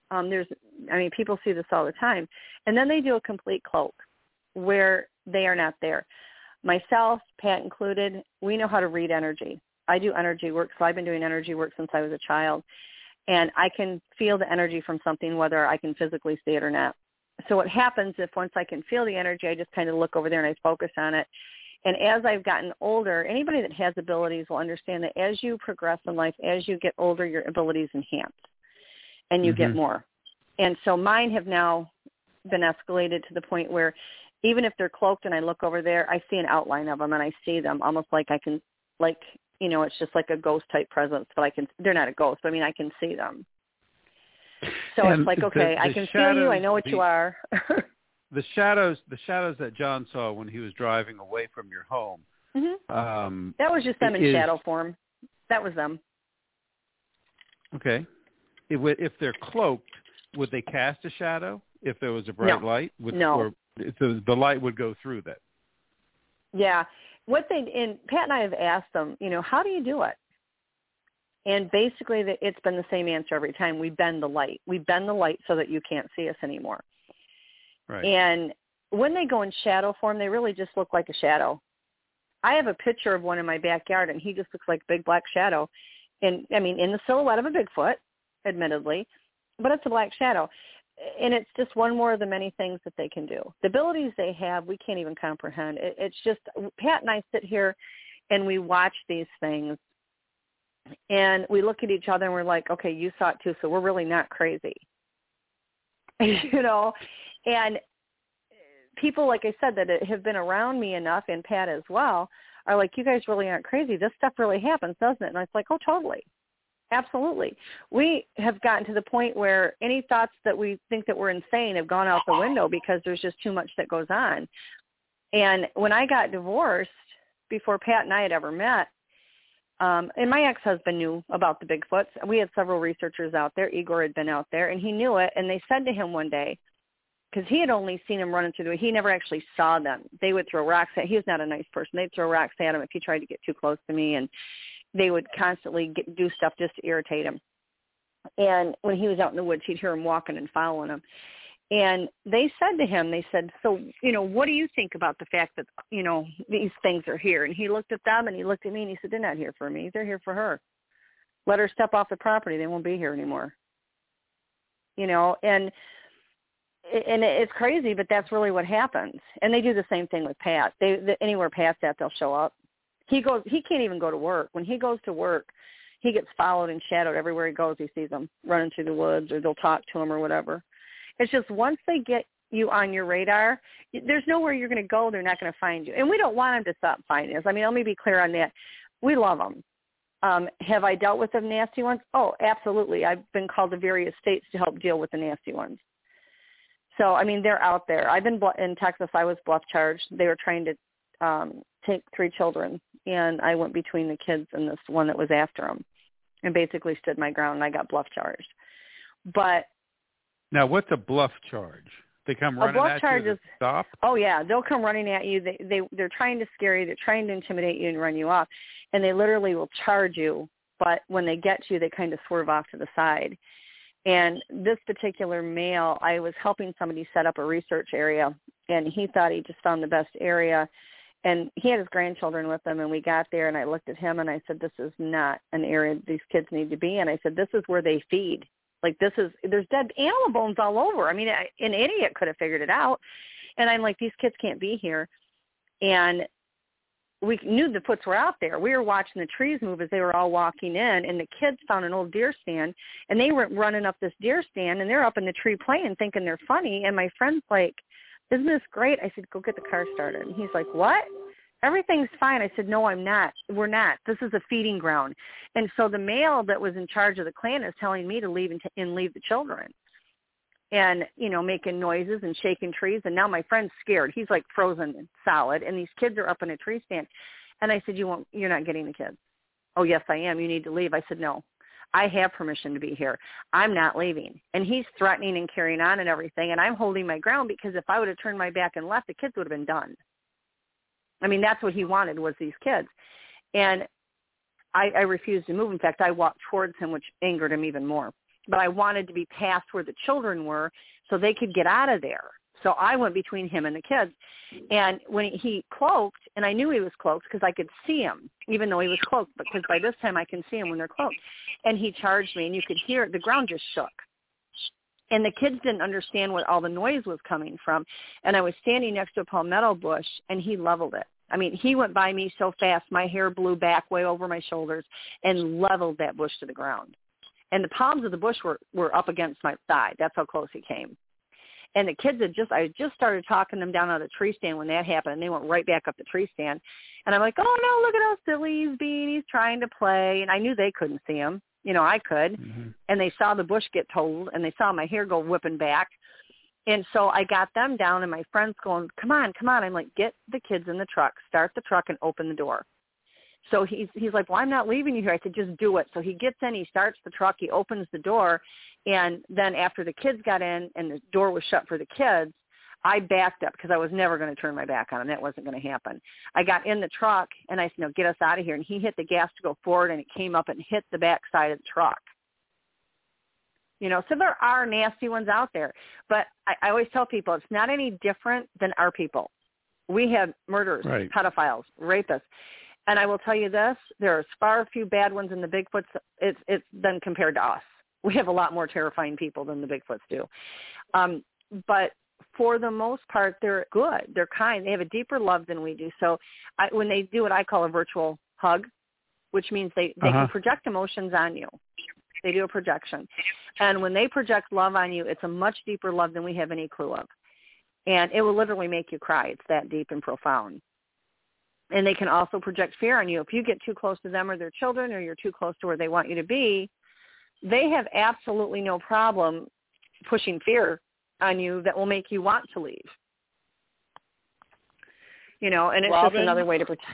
People see this all the time. And then they do a complete cloak where they are not there. Myself, Pat included, we know how to read energy. I do energy work, so I've been doing energy work since I was a child. And I can feel the energy from something, whether I can physically see it or not. So what happens if once I can feel the energy, I just kind of look over there and I focus on it. And as I've gotten older, anybody that has abilities will understand that as you progress in life, as you get older, your abilities enhance and you get more. And so mine have now been escalated to the point where even if they're cloaked and I look over there, I see an outline of them and I see them almost like I can, like, you know, it's just like a ghost type presence, but they're not a ghost, but I mean, I can see them. So and it's like, okay, I can feel you. I know what you are. the shadows that John saw when he was driving away from your home. That was just them in shadow form. That was them. Okay. If they're cloaked, would they cast a shadow if there was a bright light? No. Or the light would go through that? Yeah. And Pat and I have asked them, you know, how do you do it? And basically, it's been the same answer every time. We bend the light. We bend the light so that you can't see us anymore. Right. And when they go in shadow form, they really just look like a shadow. I have a picture of one in my backyard, and he just looks like a big black shadow. And I mean, in the silhouette of a Bigfoot, admittedly, but it's a black shadow. And it's just one more of the many things that they can do. The abilities they have, we can't even comprehend. It's just, Pat and I sit here, and we watch these things. And we look at each other and we're like, okay, you saw it too, so we're really not crazy. You know, and people, like I said, that have been around me enough, and Pat as well, are like, you guys really aren't crazy. This stuff really happens, doesn't it? And I was like, oh, totally. Absolutely. We have gotten to the point where any thoughts that we think that we're insane have gone out the window because there's just too much that goes on. And when I got divorced, before Pat and I had ever met, and my ex-husband knew about the Bigfoots. We had several researchers out there. Igor had been out there, and he knew it. And they said to him one day, because he had only seen him running through he never actually saw them. They would throw rocks at him. He was not a nice person. They'd throw rocks at him if he tried to get too close to me, and they would constantly do stuff just to irritate him. And when he was out in the woods, he'd hear him walking and following him. And they said to him, so, you know, what do you think about the fact that, you know, these things are here? And he looked at them and he looked at me and he said, they're not here for me. They're here for her. Let her step off the property. They won't be here anymore. You know, and it's crazy, but that's really what happens. And they do the same thing with Pat. Anywhere Pat's at, they'll show up. He can't even go to work. When he goes to work, he gets followed and shadowed everywhere he goes. He sees them running through the woods, or they'll talk to him or whatever. It's just once they get you on your radar, there's nowhere you're going to go. They're not going to find you. And we don't want them to stop finding us. I mean, let me be clear on that. We love them. Have I dealt with the nasty ones? Oh, absolutely. I've been called to various states to help deal with the nasty ones. So, I mean, they're out there. I've been in Texas. I was bluff charged. They were trying to take 3 children, and I went between the kids and this one that was after them, and basically stood my ground, and I got bluff charged. But now, what's a bluff charge? They come running at you to stop? Oh, yeah. They'll come running at you. They're trying to scare you. They're trying to intimidate you and run you off. And they literally will charge you. But when they get to you, they kind of swerve off to the side. And this particular male, I was helping somebody set up a research area, and he thought he just found the best area. And he had his grandchildren with him, and we got there, and I looked at him, and I said, this is not an area these kids need to be in. I said, this is where they feed. Like, there's dead animal bones all over. I mean, an idiot could have figured it out. And I'm like, these kids can't be here. And we knew the foots were out there. We were watching the trees move as they were all walking in, and the kids found an old deer stand, and they were running up this deer stand, and they're up in the tree playing, thinking they're funny. And my friend's like, isn't this great? I said, go get the car started. And he's like, what? Everything's fine. I said, no, I'm not. We're not. This is a feeding ground. And so the male that was in charge of the clan is telling me to leave and leave the children, and, you know, making noises and shaking trees. And now my friend's scared. He's like frozen and solid, and these kids are up in a tree stand. And I said, you're not getting the kids. Oh, yes, I am. You need to leave. I said, no, I have permission to be here. I'm not leaving. And he's threatening and carrying on and everything. And I'm holding my ground, because if I would have turned my back and left, the kids would have been done. I mean, that's what he wanted, was these kids. And I refused to move. In fact, I walked towards him, which angered him even more. But I wanted to be past where the children were so they could get out of there. So I went between him and the kids. And when he cloaked, and I knew he was cloaked because I could see him, even though he was cloaked, because by this time I can see him when they're cloaked. And he charged me, and you could hear it. The ground just shook. And the kids didn't understand what all the noise was coming from. And I was standing next to a palmetto bush, and he leveled it. I mean, he went by me so fast, my hair blew back way over my shoulders and leveled that bush to the ground. And the palms of the bush were up against my thigh. That's how close he came. And the kids I just started talking them down on the tree stand when that happened, and they went right back up the tree stand. And I'm like, oh, no, look at how silly he's being. He's trying to play. And I knew they couldn't see him. You know, I could. Mm-hmm. And they saw the bush get totaled, and they saw my hair go whipping back. And so I got them down, and my friend's going, come on. I'm like, get the kids in the truck, start the truck, and open the door. So he's like, well, I'm not leaving you here. I said, just do it. So he gets in, he starts the truck, he opens the door, and then after the kids got in and the door was shut for the kids, I backed up because I was never going to turn my back on him. That wasn't going to happen. I got in the truck, and I said, no, get us out of here. And he hit the gas to go forward, and it came up and hit the back side of the truck. You know, so there are nasty ones out there. But I always tell people it's not any different than our people. We have murderers, right, pedophiles, rapists. And I will tell you this, there are far few bad ones in the Bigfoots it's than compared to us. We have a lot more terrifying people than the Bigfoots do. But for the most part, they're good. They're kind. They have a deeper love than we do. So when they do what I call a virtual hug, which means they can project emotions on you. They do a projection. And when they project love on you, it's a much deeper love than we have any clue of. And it will literally make you cry. It's that deep and profound. And they can also project fear on you. If you get too close to them or their children, or you're too close to where they want you to be, they have absolutely no problem pushing fear on you that will make you want to leave. You know, and it's Robin, just another way to protect.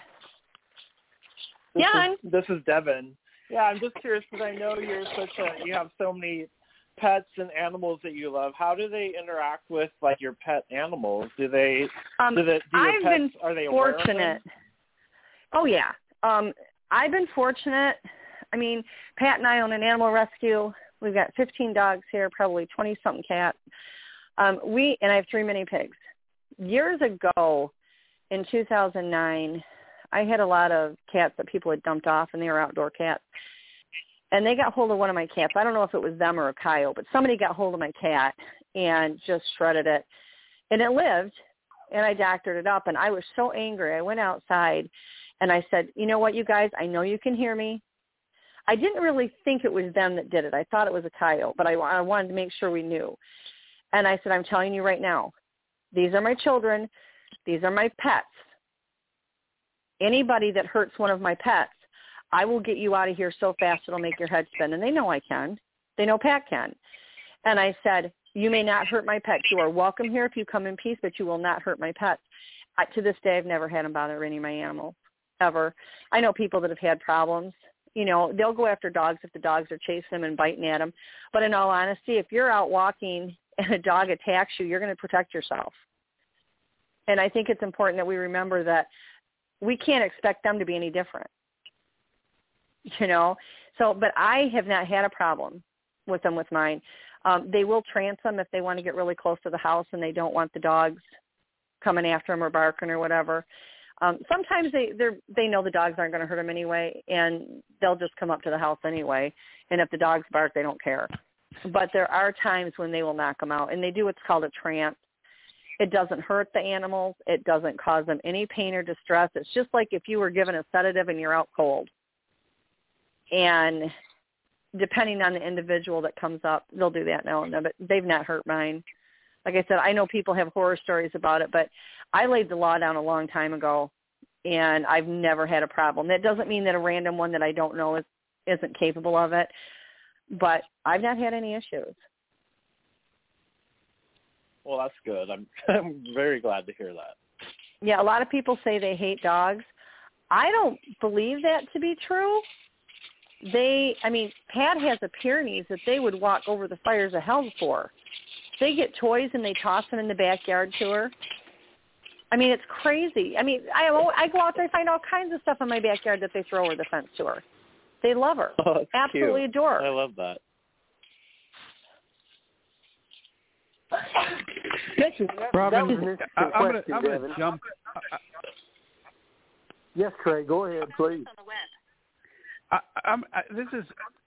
This is Devin. Yeah, I'm just curious because I know you have so many pets and animals that you love. How do they interact with like your pet animals? Are they fortunate. Aware of them? Oh yeah. I've been fortunate. I mean, Pat and I own an animal rescue. We've got 15 dogs here, probably 20 something cats. And I have 3 mini pigs. Years ago, in 2009, I had a lot of cats that people had dumped off, and they were outdoor cats. And they got hold of one of my cats. I don't know if it was them or a coyote, but somebody got hold of my cat and just shredded it. And it lived, and I doctored it up, and I was so angry. I went outside, and I said, you know what, you guys, I know you can hear me. I didn't really think it was them that did it. I thought it was a coyote, but I wanted to make sure we knew. And I said, I'm telling you right now, these are my children. These are my pets. Anybody that hurts one of my pets, I will get you out of here so fast it'll make your head spin. And they know I can. They know Pat can. And I said, you may not hurt my pets. You are welcome here if you come in peace, but you will not hurt my pets. To this day, I've never had them bother any of my animals. ever. I know people that have had problems. You know, they'll go after dogs if the dogs are chasing them and biting at them. But in all honesty, if you're out walking and a dog attacks you, you're going to protect yourself. And I think it's important that we remember that we can't expect them to be any different. You know, so, but I have not had a problem with them with mine. They will trance them if they want to get really close to the house and they don't want the dogs coming after them or barking or whatever. Sometimes they know the dogs aren't going to hurt them anyway, and they'll just come up to the house anyway. And if the dogs bark, they don't care. But there are times when they will knock them out, and they do what's called a trance. It doesn't hurt the animals. It doesn't cause them any pain or distress. It's just like if you were given a sedative and you're out cold. And depending on the individual that comes up, they'll do that now and then, but they've not hurt mine. Like I said, I know people have horror stories about it, but I laid the law down a long time ago, and I've never had a problem. That doesn't mean that a random one that I don't know isn't capable of it, but I've not had any issues. Well, that's good. I'm very glad to hear that. Yeah, a lot of people say they hate dogs. I don't believe that to be true. Pat has a Pyrenees that they would walk over the fires of hell for. They get toys and they toss them in the backyard to her. I mean, it's crazy. I mean, I go out there and find all kinds of stuff in my backyard that they throw over the fence to her. They love her. Oh, that's absolutely cute. Adore her. I love that. Robin, I'm going Devin. to jump. Yes, Craig, go ahead, please. This is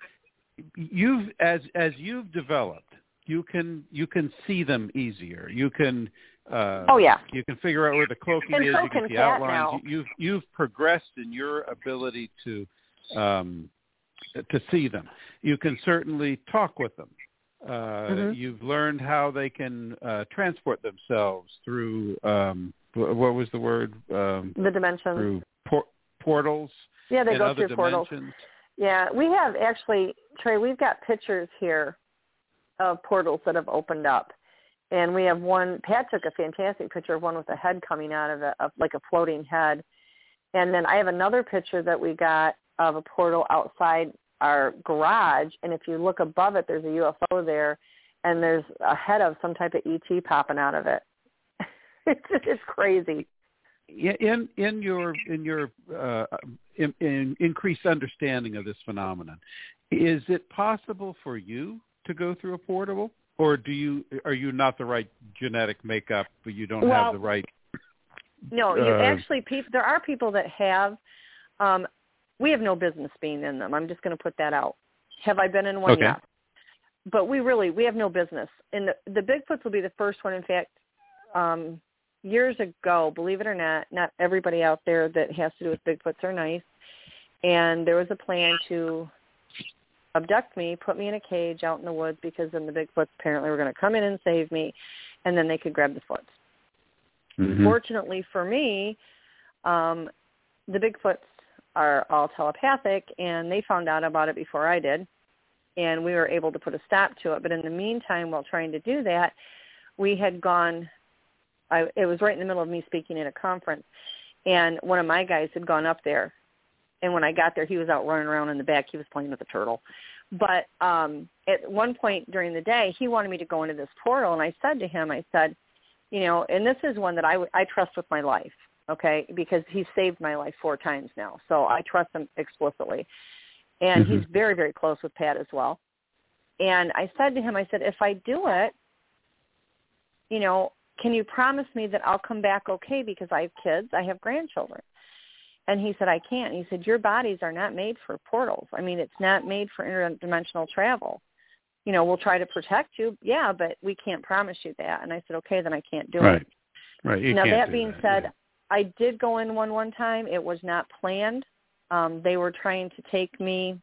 you've developed. You can see them easier. You can. You can figure out where the cloaking is. You can see outlines. You've progressed in your ability to see them. You can certainly talk with them. You've learned how they can transport themselves through what was the word? The dimensions. Through portals. Yeah, they go through portals. Yeah, we have actually, Trey, we've got pictures here of portals that have opened up. And we have one, Pat took a fantastic picture of one with a head coming out of it, like a floating head. And then I have another picture that we got of a portal outside our garage. And if you look above it, there's a UFO there, and there's a head of some type of ET popping out of it. It's crazy. Yeah, in your increased understanding of this phenomenon, is it possible for you to go through a portal, or are you not the right genetic makeup, but you don't have the right? No, you actually there are people that have. We have no business being in them. I'm just going to put that out. Have I been in one? Okay. Yeah. But we have no business. And the Bigfoots will be the first one. In fact, years ago, believe it or not everybody out there that has to do with Bigfoots are nice. And there was a plan to abduct me, put me in a cage out in the woods, because then the Bigfoots apparently were going to come in and save me, and then they could grab the foots. Mm-hmm. Fortunately for me, the Bigfoots are all telepathic, and they found out about it before I did, and we were able to put a stop to it. But in the meantime, while trying to do that, we had gone, it was right in the middle of me speaking at a conference, and one of my guys had gone up there, and when I got there, he was out running around in the back. He was playing with a turtle. But at one point during the day, he wanted me to go into this portal, and I said to him, you know, and this is one that I trust with my life, okay, because he's saved my life 4 times now, so I trust him explicitly. And he's very, very close with Pat as well. And I said to him, if I do it, you know, can you promise me that I'll come back okay, because I have kids, I have grandchildren? And he said, I can't. He said, your bodies are not made for portals. I mean, it's not made for interdimensional travel. You know, we'll try to protect you, yeah, but we can't promise you that. And I said, okay, then I can't do it. Right. Now, that being said, I did go in one time. It was not planned. They were trying to take me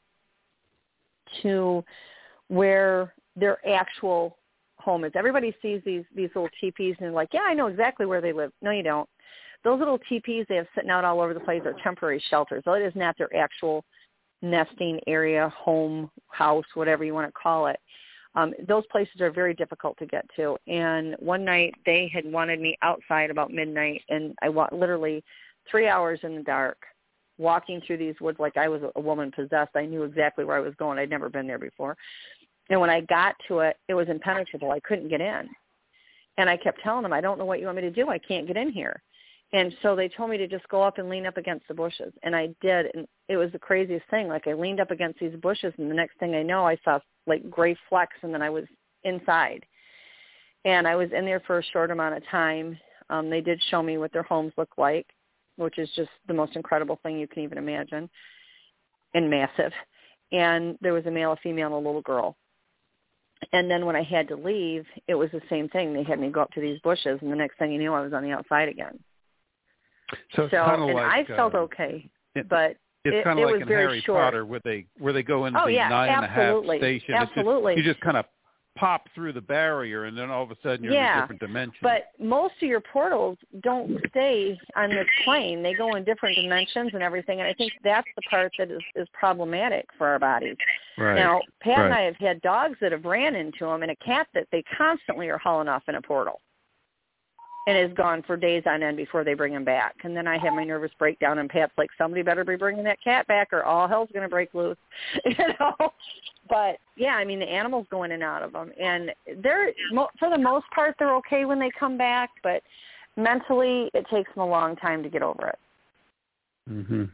to where their actual home is. Everybody sees these little teepees, and they're like, yeah, I know exactly where they live. No, you don't. Those little teepees they have sitting out all over the place are temporary shelters. So it is not their actual nesting area, home, house, whatever you want to call it. Those places are very difficult to get to. And one night they had wanted me outside about midnight, and I walked literally 3 hours in the dark. walking through these woods like I was a woman possessed. I knew exactly where I was going. I'd never been there before. And when I got to it, it was impenetrable. I couldn't get in. And I kept telling them, I don't know what you want me to do. I can't get in here. And so they told me to just go up and lean up against the bushes. And I did. And it was the craziest thing. Like, I leaned up against these bushes, and the next thing I know, I saw, like, gray flecks, and then I was inside. And I was in there for a short amount of time. They did show me what their homes look like, which is just the most incredible thing you can even imagine, and massive. And there was a male, a female, and a little girl. And then when I had to leave, it was the same thing. They had me go up to these bushes, and the next thing you knew, I was on the outside again. So it's kind of and like, I felt okay, but it's kind of it like was in very Harry short. Potter where they go into the absolutely. 9.5 station. Absolutely. You just kind of pop through the barrier, and then all of a sudden you're in a different dimension. But most of your portals don't stay on this plane. They go in different dimensions and everything, and I think that's the part that is problematic for our bodies. Right. Now, Pat and I have had dogs that have ran into them, and a cat that they constantly are hauling off in a portal and is gone for days on end before they bring him back. And then I have my nervous breakdown, and Pat's like, somebody better be bringing that cat back or all hell's going to break loose, But, yeah, I mean, the animals go in and out of them. And they're, for the most part, they're okay when they come back, but mentally it takes them a long time to get over it. Mm-hmm.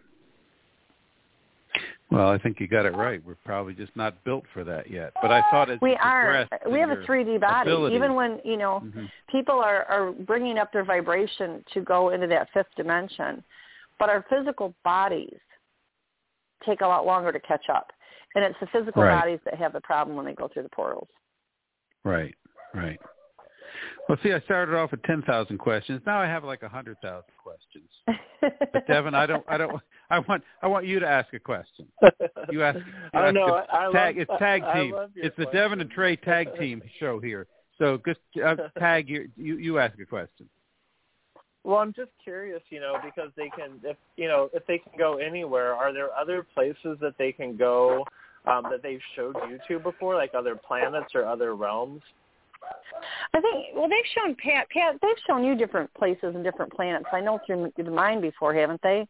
Well, I think you got it right. We're probably just not built for that yet. But I thought we are. We have a 3D body. ability. Even when, people are bringing up their vibration to go into that fifth dimension, but our physical bodies take a lot longer to catch up. And it's the physical bodies that have the problem when they go through the portals. Right. Well, see, I started off with 10,000 questions. Now I have like 100,000 questions. But Devin, I want you to ask a question. You ask. I know. It's tag team. It's the Devin and Trey tag team show here. So just tag you ask a question. Well, I'm just curious, because they can, if they can go anywhere, are there other places that they can go that they've showed you to before, like other planets or other realms? I think, they've shown Pat, they've shown you different places and different planets. I know through mine before, haven't they?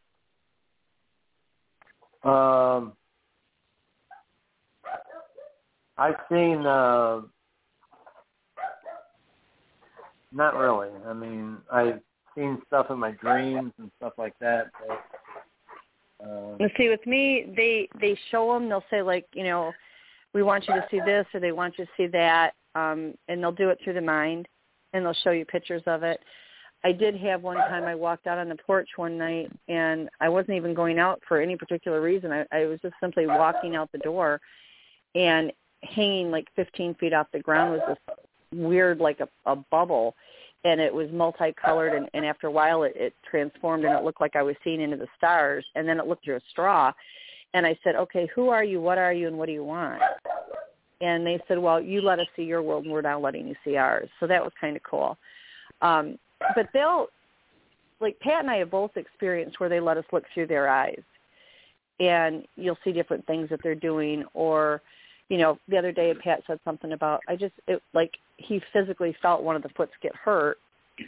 I've seen, not really. I mean, I've seen stuff in my dreams and stuff like that. But, see, with me, they show them. They'll say, like, we want you to see this, or they want you to see that, and they'll do it through the mind, and they'll show you pictures of it. I did have one time I walked out on the porch one night, and I wasn't even going out for any particular reason. I was just simply walking out the door, and hanging like 15 feet off the ground was this weird, like a bubble, and it was multicolored, and after a while it transformed, and it looked like I was seeing into the stars, and then it looked through a straw. And I said, okay, who are you, what are you, and what do you want? And they said, well, you let us see your world, and we're now letting you see ours. So that was kind of cool. But they'll, like Pat and I have both experienced where they let us look through their eyes, and you'll see different things that they're doing. Or, the other day Pat said something about, he physically felt one of the foots get hurt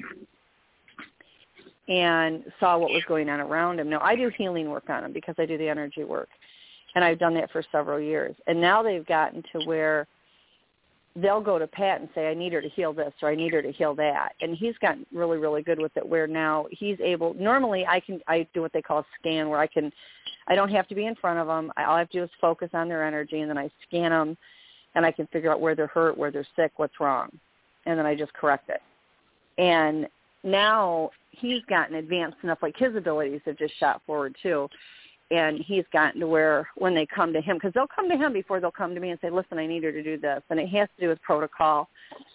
and saw what was going on around him. Now, I do healing work on him because I do the energy work, and I've done that for several years. And now they've gotten to where they'll go to Pat and say, I need her to heal this, or I need her to heal that. And he's gotten really, really good with it, where now he's able, normally I do what they call a scan, where I don't have to be in front of them. All I have to do is focus on their energy, and then I scan them, and I can figure out where they're hurt, where they're sick, what's wrong. And then I just correct it. And now he's gotten advanced enough, like his abilities have just shot forward too. And he's gotten to where when they come to him, because they'll come to him before they'll come to me and say, listen, I need her to do this. And it has to do with protocol.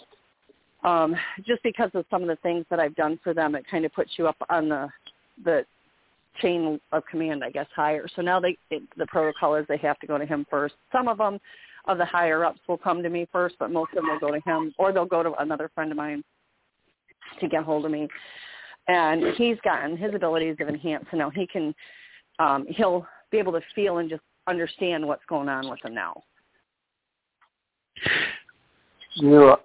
Just because of some of the things that I've done for them, it kind of puts you up on the chain of command, I guess, higher. So now the protocol is they have to go to him first. Some of them, of the higher-ups, will come to me first, but most of them will go to him, or they'll go to another friend of mine to get hold of me. And he's gotten, his abilities have enhanced, so now he can, he'll be able to feel and just understand what's going on with him now. You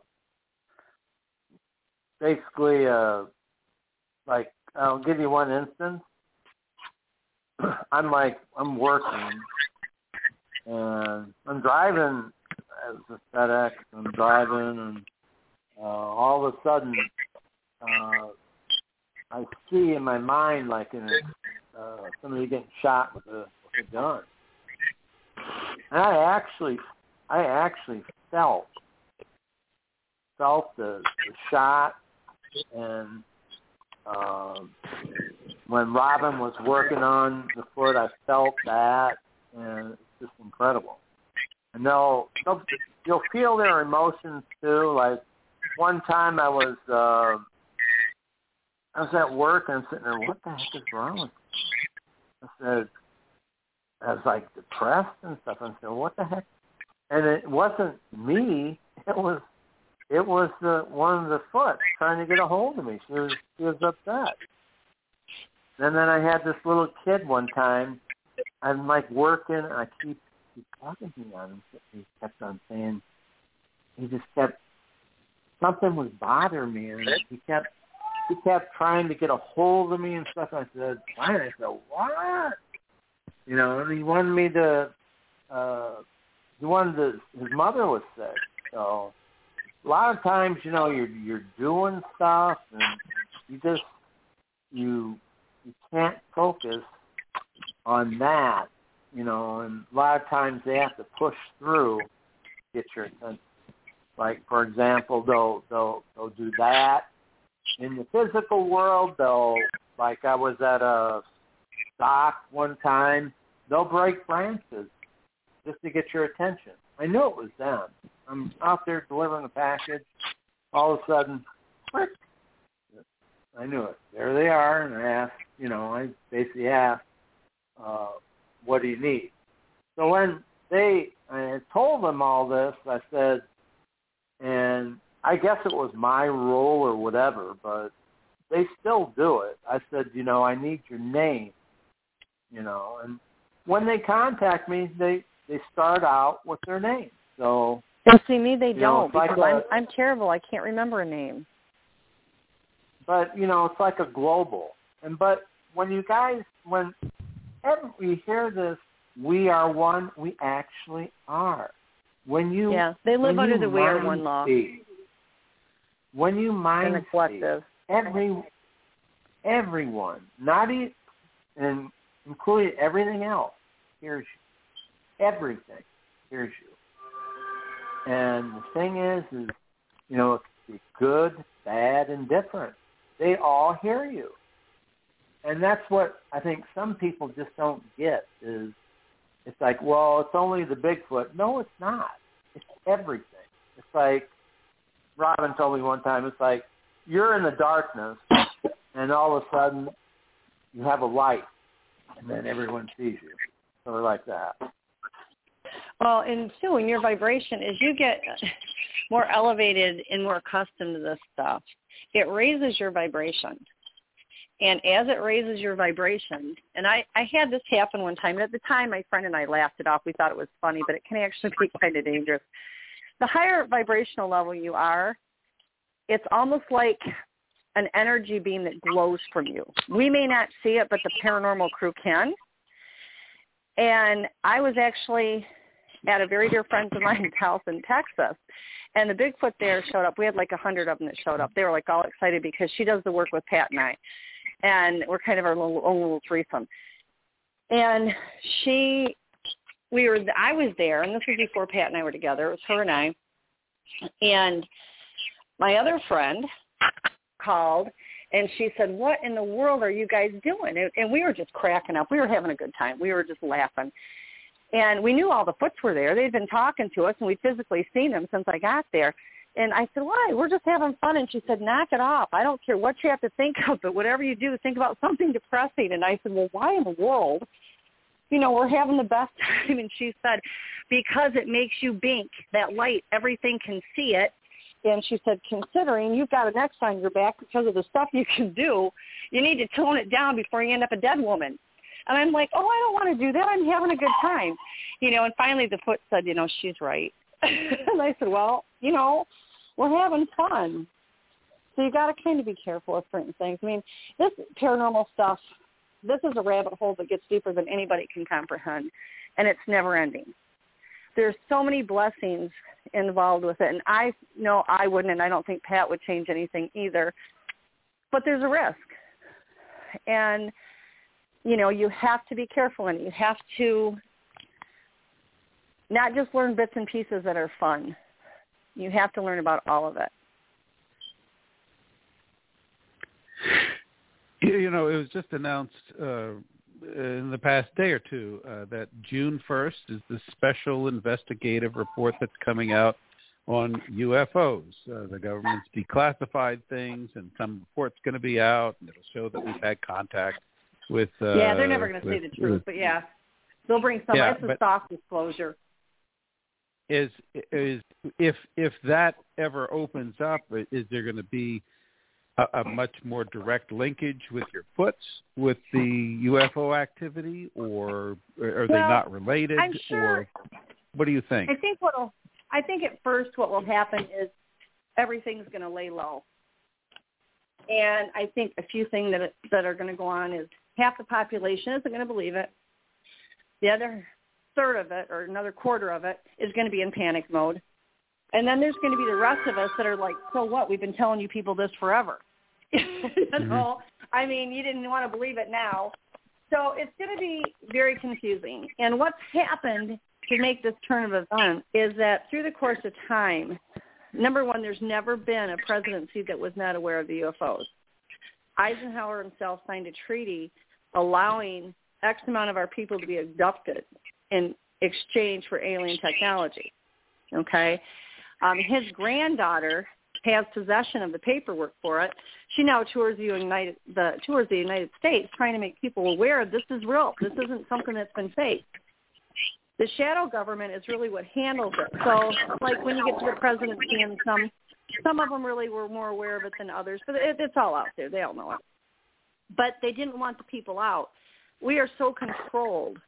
basically, like, I'll give you one instance. I'm working, and I'm driving as a FedEx. I'm driving, and all of a sudden, I see in my mind like somebody getting shot with a gun, and I actually felt the shot, and when Robin was working on the foot, I felt that, and it's just incredible. And you'll feel their emotions too. Like one time I was at work and I'm sitting there, what the heck is wrong with me? I was like depressed and stuff. I said, what the heck? And it wasn't me. It was one of the foot trying to get a hold of me. She was upset. And then I had this little kid one time. I'm like working, and I keep talking to me on him. He kept on saying, something was bothering me, and he kept trying to get a hold of me and stuff. I said, why? I said, what? And he wanted me to. His mother was sick, so a lot of times, you're doing stuff, and you can't focus on that, and a lot of times they have to push through, get your attention. Like, for example, they'll do that. In the physical world, like I was at a dock one time, they'll break branches just to get your attention. I knew it was them. I'm out there delivering a package. All of a sudden, click. I knew it. There they are, and I basically asked, what do you need? So when I told them all this, I said, and I guess it was my role or whatever, but they still do it. I said, I need your name, and when they contact me, they start out with their name. So, see me, they don't, because I'm terrible. I can't remember a name. But, it's like a global. But when you guys, whenever we hear this, we are one, we actually are. They live under the we are one law. When you mind in the collective, everyone, and including everything else, hears you. Everything hears you. And the thing is, it could be good, bad, and different. They all hear you. And that's what I think some people just don't get is it's like, well, it's only the Bigfoot. No, it's not. It's everything. It's like Robin told me one time, it's like you're in the darkness and all of a sudden you have a light and then everyone sees you. Sort of like that. Well, and too, in your vibration, as you get more elevated and more accustomed to this stuff, it raises your vibration. And as it raises your vibration, and I had this happen one time, and at the time my friend and I laughed it off. We thought it was funny, but it can actually be kind of dangerous. The higher vibrational level you are, it's almost like an energy beam that glows from you. We may not see it, but the paranormal crew can. And I was actually at a very dear friend of mine's house in Texas, and the Bigfoot there showed up. We had like 100 of them that showed up. They were like all excited because she does the work with Pat and I, and we're kind of our own little threesome. And I was there, and this was before Pat and I were together. It was her and I. And my other friend called, and she said, what in the world are you guys doing? And we were just cracking up. We were having a good time. We were just laughing. And we knew all the Foots were there. They'd been talking to us, and we'd physically seen them since I got there. And I said, why? We're just having fun. And she said, knock it off. I don't care what you have to think of, but whatever you do, think about something depressing. And I said, well, why in the world? We're having the best time. And she said, because it makes you blink. That light, everything can see it. And she said, considering you've got an X on your back because of the stuff you can do, you need to tone it down before you end up a dead woman. And I'm like, oh, I don't want to do that. I'm having a good time. And finally the Foot said, she's right. And I said, well, we're having fun. So you got to kind of be careful with certain things. I mean, this paranormal stuff, this is a rabbit hole that gets deeper than anybody can comprehend, and it's never ending. There's so many blessings involved with it, and I know I wouldn't, and I don't think Pat would change anything either, but there's a risk. And, you know, you have to be careful, and you have to not just learn bits and pieces that are fun. You have to learn about all of it. You know, it was just announced in the past day or two that June 1st is the special investigative report that's coming out on UFOs. The government's declassified things, and some report's going to be out, and it'll show that we've had contact with... yeah, they're never going to say the truth, but yeah. They'll bring some... Yeah, it's a soft disclosure. Is if that ever opens up, is there going to be a much more direct linkage with your foots with the UFO activity, or are they not related? I'm sure. Or what do you think? I think at first what will happen is everything's going to lay low, and I think a few things that are going to go on is half the population isn't going to believe it. The other third of it, or another quarter of it, is going to be in panic mode. And then there's going to be the rest of us that are like, so what? We've been telling you people this forever. You know, I mean, you didn't want to believe it now. So it's going to be very confusing. And what's happened to make this turn of events is that through the course of time, number one, there's never been a presidency that was not aware of the UFOs. Eisenhower himself signed a treaty allowing X amount of our people to be abducted in exchange for alien technology. Okay? His granddaughter has possession of the paperwork for it. She now tours the United States trying to make people aware this is real. This isn't something that's been faked. The shadow government is really what handles it. So, like when you get to the presidency, and some of them really were more aware of it than others, but it's all out there. They all know it. But they didn't want the people out. We are so controlled.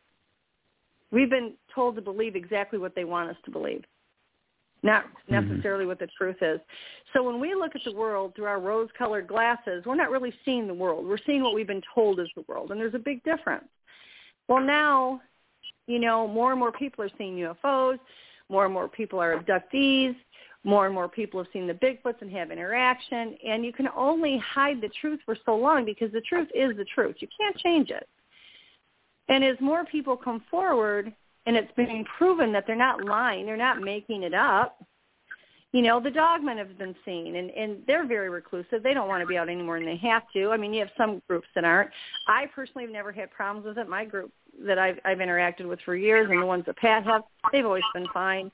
We've been told to believe exactly what they want us to believe, not necessarily what the truth is. So when we look at the world through our rose-colored glasses, we're not really seeing the world. We're seeing what we've been told is the world, and there's a big difference. Well, now, you know, more and more people are seeing UFOs. More and more people are abductees. More and more people have seen the Bigfoots and have interaction. And you can only hide the truth for so long because the truth is the truth. You can't change it. And as more people come forward, and it's been proven that they're not lying, they're not making it up, you know, the dogmen have been seen, and they're very reclusive. They don't want to be out any more than they have to. I mean, you have some groups that aren't. I personally have never had problems with it. My group that I've interacted with for years, and the ones that Pat have, they've always been fine.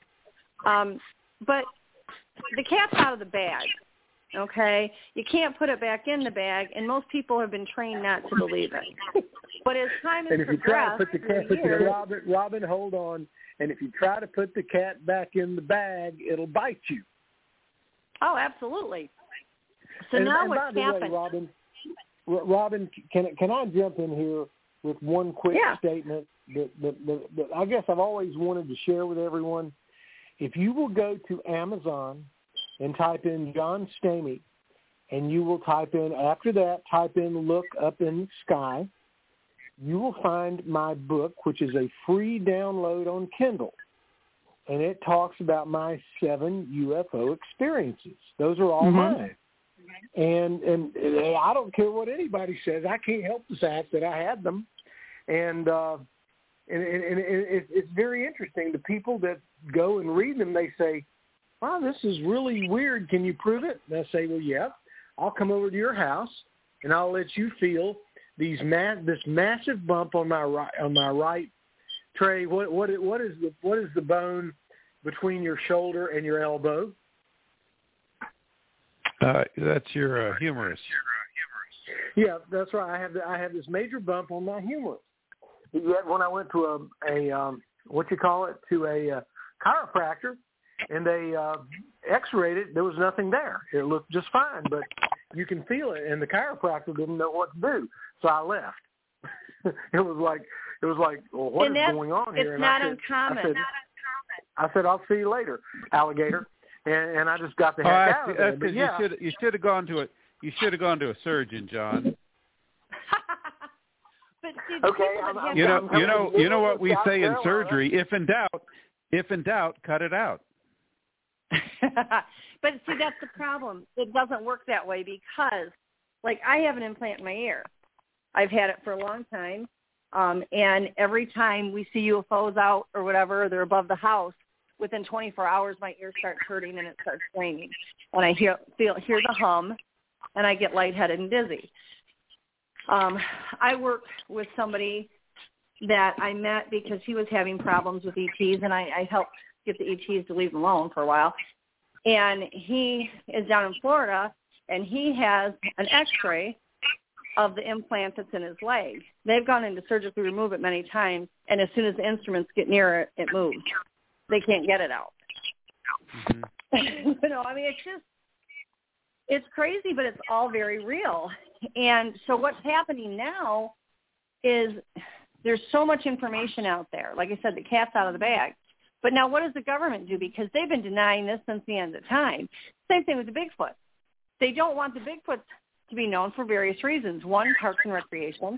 But the cat's out of the bag, okay? You can't put it back in the bag, and most people have been trained not to believe it. But as time has progressed, Robin, hold on. And if you try to put the cat back in the bag, it'll bite you. Oh, absolutely. So now what's happened? Robin, can I jump in here with one quick statement that I guess I've always wanted to share with everyone? If you will go to Amazon and type in John Stamey, and you will type in Look Up in the Sky, you will find my book, which is a free download on Kindle. And it talks about my 7 UFO experiences. Those are all mine. And I don't care what anybody says. I can't help the fact that I had them. And it's very interesting. The people that go and read them, they say, wow, this is really weird. Can you prove it? And I say, well, yeah. I'll come over to your house, and I'll let you feel this massive bump on my right Trey. What is the bone between your shoulder and your elbow? That's your humerus. Yeah, that's right. I have this major bump on my humerus. Yet when I went to a chiropractor, and they X-rayed it, there was nothing there. It looked just fine, but you can feel it, and the chiropractor didn't know what to do, so I left. It was like, well, what is going on here? It's not uncommon. I said, I'll see you later, alligator, and I just got the heck out of it. But you should have gone to a surgeon, John. see, the Okay, people that have You know what we South say in Carolina. surgery: if in doubt, cut it out. But see, that's the problem. It doesn't work that way because, like, I have an implant in my ear. I've had it for a long time, and every time we see UFOs out or whatever, they're above the house. Within 24 hours, my ear starts hurting and it starts flaming, and I hear the hum, and I get lightheaded and dizzy. I work with somebody that I met because he was having problems with ETs, and I helped get the ETs to leave him alone for a while. And he is down in Florida, and he has an X-ray of the implant that's in his leg. They've gone in to surgically remove it many times, and as soon as the instruments get near it, it moves. They can't get it out. Mm-hmm. I mean, it's crazy, but it's all very real. And so what's happening now is there's so much information out there. Like I said, the cat's out of the bag. But now what does the government do? Because they've been denying this since the end of time. Same thing with the Bigfoot. They don't want the Bigfoot to be known for various reasons. One, parks and recreation.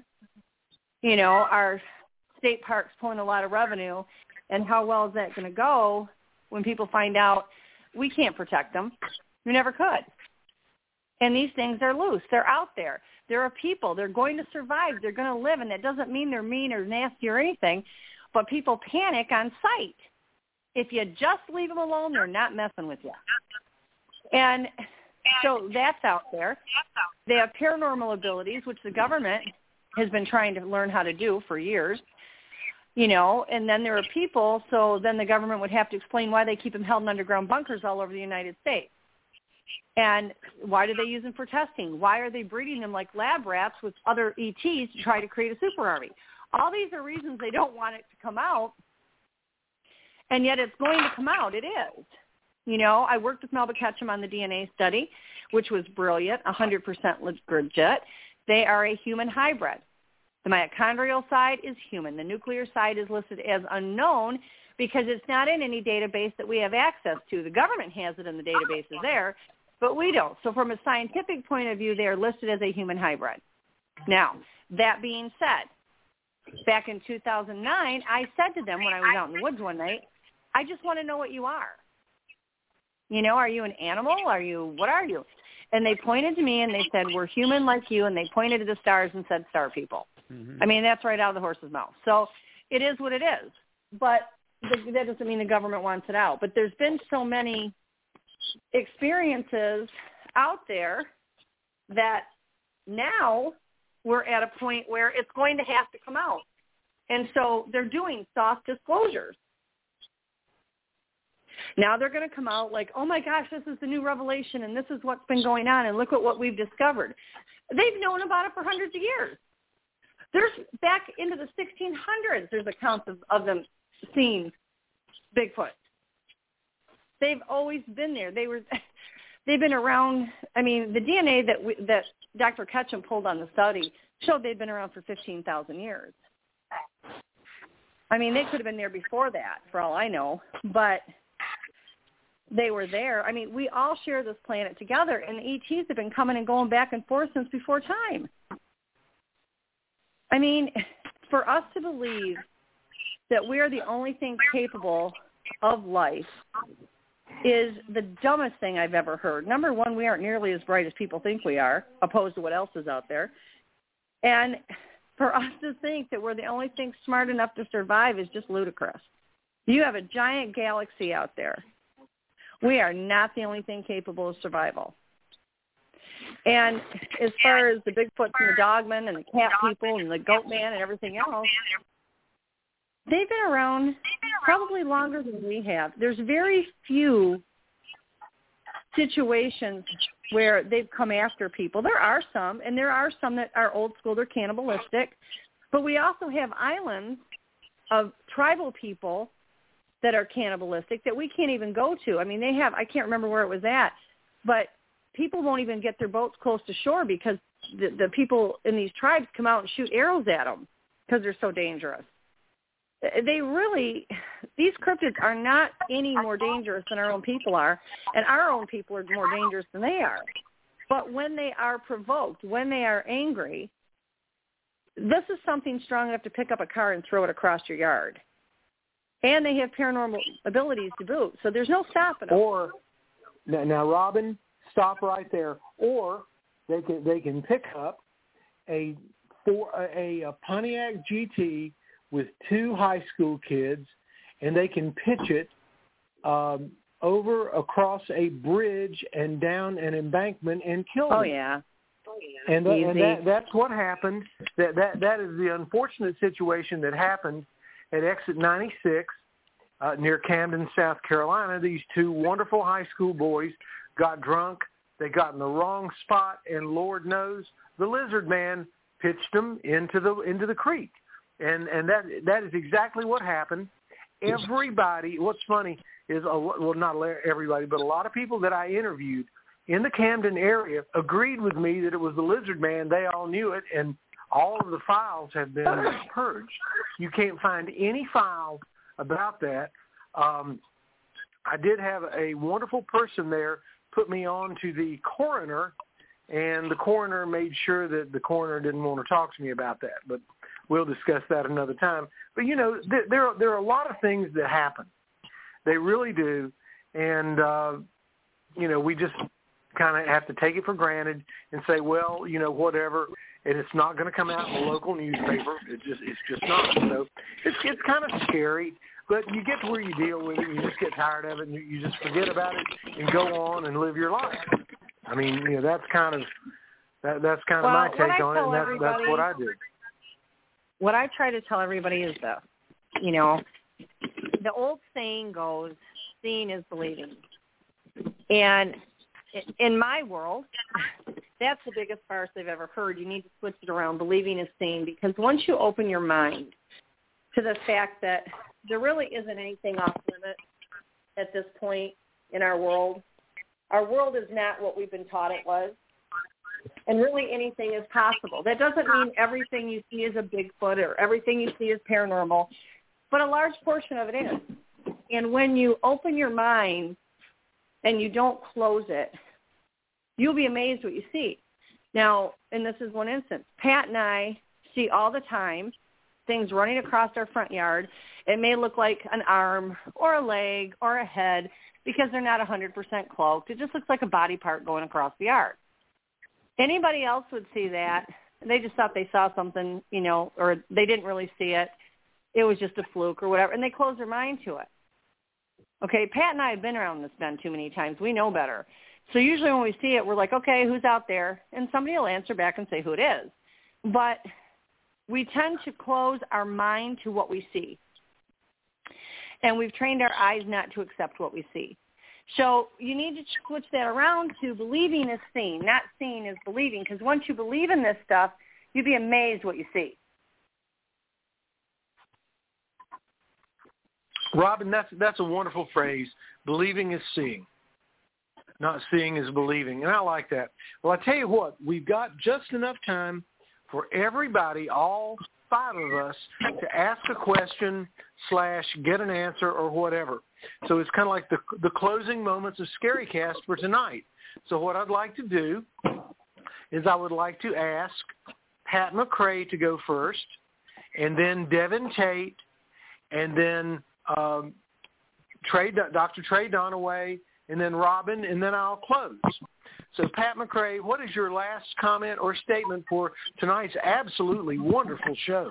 Our state parks pulling a lot of revenue. And how well is that going to go when people find out we can't protect them? We never could. And these things are loose. They're out there. There are people. They're going to survive. They're going to live. And that doesn't mean they're mean or nasty or anything. But people panic on sight. If you just leave them alone, they're not messing with you. And so that's out there. They have paranormal abilities, which the government has been trying to learn how to do for years. And then there are people, so then the government would have to explain why they keep them held in underground bunkers all over the United States. And why do they use them for testing? Why are they breeding them like lab rats with other ETs to try to create a super army? All these are reasons they don't want it to come out, and yet it's going to come out. It is. I worked with Melba Ketchum on the DNA study, which was brilliant, 100% legit. They are a human hybrid. The mitochondrial side is human. The nuclear side is listed as unknown because it's not in any database that we have access to. The government has it in the databases there, but we don't. So from a scientific point of view, they are listed as a human hybrid. Now, that being said, back in 2009, I said to them when I was out in the woods one night, I just want to know what you are. Are you an animal? What are you? And they pointed to me and they said, we're human like you, and they pointed to the stars and said, star people. Mm-hmm. I mean, that's right out of the horse's mouth. So it is what it is. But that doesn't mean the government wants it out. But there's been so many experiences out there that now we're at a point where it's going to have to come out. And so they're doing soft disclosures. Now they're going to come out like, oh, my gosh, this is the new revelation, and this is what's been going on, and look at what we've discovered. They've known about it for hundreds of years. There's back into the 1600s, there's accounts of them seeing Bigfoot. They've always been there. They've been around. I mean, the DNA that Dr. Ketchum pulled on the study showed they'd been around for 15,000 years. I mean, they could have been there before that, for all I know, but they were there. I mean, we all share this planet together, and the ETs have been coming and going back and forth since before time. I mean, for us to believe that we are the only thing capable of life is the dumbest thing I've ever heard. Number one, we aren't nearly as bright as people think we are, opposed to what else is out there. And for us to think that we're the only thing smart enough to survive is just ludicrous. You have a giant galaxy out there. We are not the only thing capable of survival. And as far as the Bigfoots and the Dogmen and the cat people and the goat man and everything else, they've been around probably longer than we have. There's very few situations where they've come after people. There are some, and there are some that are old school, they're cannibalistic. But we also have islands of tribal people that are cannibalistic that we can't even go to. I mean, they have, I can't remember where it was at, but people won't even get their boats close to shore because the people in these tribes come out and shoot arrows at them because they're so dangerous. They really, these cryptids are not any more dangerous than our own people are, and our own people are more dangerous than they are. But when they are provoked, when they are angry, this is something strong enough to pick up a car and throw it across your yard. And they have paranormal abilities to boot, so there's no stopping them. Or, now Robin, stop right there. Or they can pick up a Pontiac GT with 2 high school kids, and they can pitch it over across a bridge and down an embankment and kill them. Oh, yeah. And that's what happened. That is the unfortunate situation that happened at exit 96 near Camden, South Carolina. These 2 wonderful high school boys got drunk. They got in the wrong spot, and Lord knows the lizard man pitched them into the creek. And that is exactly what happened. Everybody, what's funny is, well, not everybody, but a lot of people that I interviewed in the Camden area agreed with me that it was the lizard man. They all knew it, and all of the files have been purged. You can't find any files about that. I did have a wonderful person there put me on to the coroner, and the coroner made sure that the coroner didn't want to talk to me about that, but we'll discuss that another time. But, you know, there are a lot of things that happen. They really do, and, you know, we just kind of have to take it for granted and say, well, you know, whatever, and it's not going to come out in the local newspaper. It's just not. So it's kind of scary, but you get to where you deal with it, and you just get tired of it, and you just forget about it and go on and live your life. I mean, you know, that's kind of my take on it, and that's what I do. What I try to tell everybody is this, you know, the old saying goes, seeing is believing. And in my world, that's the biggest farce I've ever heard. You need to switch it around. Believing is seeing, because once you open your mind to the fact that there really isn't anything off limits at this point in our world is not what we've been taught it was. And really anything is possible. That doesn't mean everything you see is a Bigfoot or everything you see is paranormal, but a large portion of it is. And when you open your mind and you don't close it, you'll be amazed what you see. Now, and this is one instance, Pat and I see all the time things running across our front yard. It may look like an arm or a leg or a head because they're not 100% cloaked. It just looks like a body part going across the yard. Anybody else would see that. They just thought they saw something, you know, or they didn't really see it. It was just a fluke or whatever, and they closed their mind to it. Okay, Pat and I have been around this bend too many times. We know better. So usually when we see it, we're like, okay, who's out there? And somebody will answer back and say who it is. But we tend to close our mind to what we see. And we've trained our eyes not to accept what we see. So you need to switch that around to believing is seeing, not seeing is believing, because once you believe in this stuff, you'd be amazed what you see. Robin, that's a wonderful phrase. Believing is seeing, not seeing is believing. And I like that. Well, I tell you what, we've got just enough time for everybody, all 5 of us, to ask a question / get an answer or whatever. So it's kind of like the closing moments of ScaryCast for tonight. So what I'd like to do is I would like to ask Pat McCray to go first, and then Devin Tate, and then Dr. Trey Donaway, and then Robin, and then I'll close. So Pat McCray, what is your last comment or statement for tonight's absolutely wonderful show?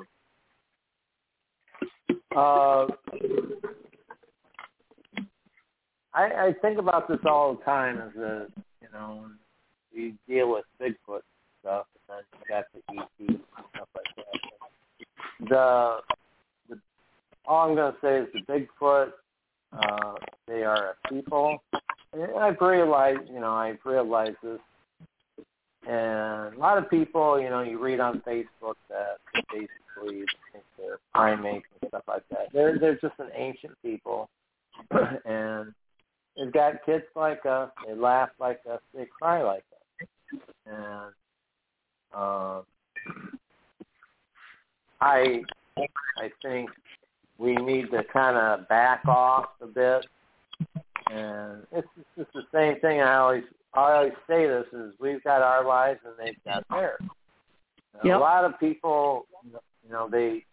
I think about this all the time as you know, we deal with Bigfoot stuff, and then you got the ET and stuff like that. All I'm going to say is the Bigfoot, they are a people. And I've realized this. And a lot of people, you know, you read on Facebook that basically think they're primates and stuff like that. They're just an ancient people. And they've got kids like us. They laugh like us. They cry like us. And I think we need to kind of back off a bit. And it's just the same thing. I always say this is we've got our lives and they've got theirs. Yep. A lot of people, they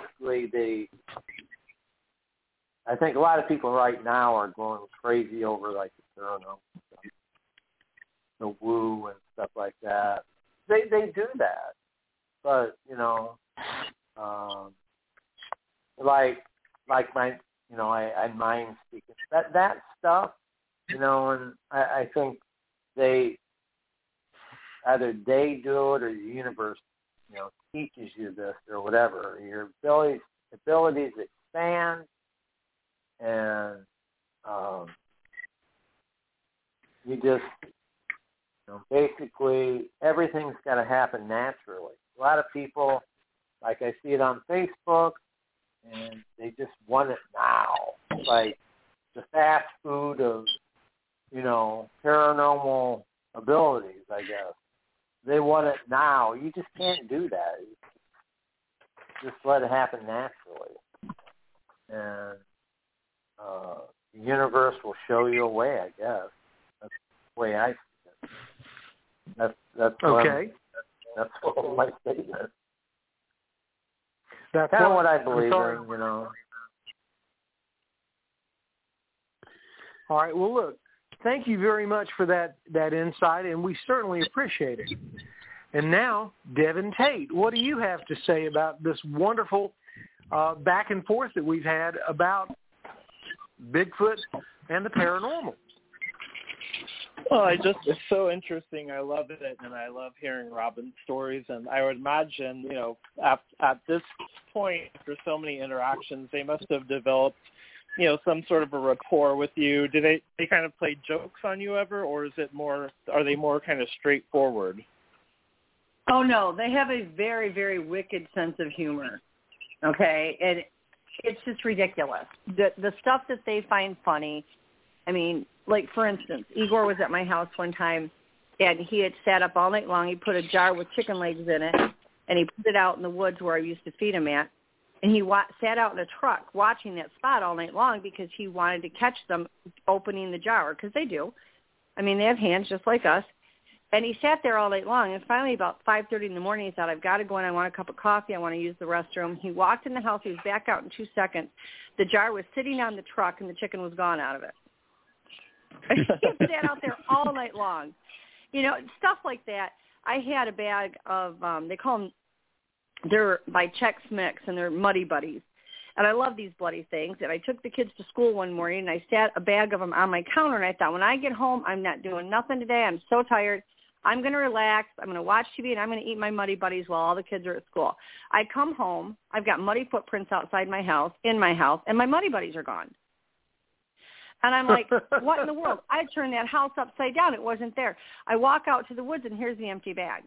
I think a lot of people right now are going crazy over like the paranormal stuff, the woo and stuff like that. They do that, but like my, I mind speaking that stuff, and I think either they do it or the universe, teaches you this or whatever. Your abilities expand, and you just, basically everything's got to happen naturally. A lot of people, like I see it on Facebook, and they just want it now. It's like the fast food of, paranormal abilities, I guess. They want it now. You just can't do that. Just let it happen naturally. And the universe will show you a way, I guess. That's the way I see it. That's okay. That's what my statement. That's kind of what I believe in, All right. Well, look, thank you very much for that insight, and we certainly appreciate it. And now, Devin Tate, what do you have to say about this wonderful back and forth that we've had about Bigfoot and the paranormal? Well, it's so interesting. I love it, and I love hearing Robin's stories. And I would imagine, at this point, after so many interactions, they must have developed, some sort of a rapport with you. Do they kind of play jokes on you ever, or are they more kind of straightforward? Oh, no. They have a very, very wicked sense of humor, okay? And it's just ridiculous. The stuff that they find funny, I mean, like, for instance, Igor was at my house one time, and he had sat up all night long. He put a jar with chicken legs in it, and he put it out in the woods where I used to feed him at. And he sat out in a truck watching that spot all night long because he wanted to catch them opening the jar, because they do. I mean, they have hands just like us. And he sat there all night long, and finally about 5:30 in the morning, he thought, I've got to go in. I want a cup of coffee. I want to use the restroom. He walked in the house. He was back out in 2 seconds. The jar was sitting on the truck, and the chicken was gone out of it. He sat out there all night long. Stuff like that. I had a bag of, they call them, they're by Chex Mix, and they're Muddy Buddies. And I love these bloody things. And I took the kids to school one morning, and I sat a bag of them on my counter, and I thought, when I get home, I'm not doing nothing today. I'm so tired. I'm going to relax. I'm going to watch TV, and I'm going to eat my Muddy Buddies while all the kids are at school. I come home. I've got muddy footprints outside my house, in my house, and my Muddy Buddies are gone. And I'm like, what in the world? I turned that house upside down. It wasn't there. I walk out to the woods, and here's the empty bag.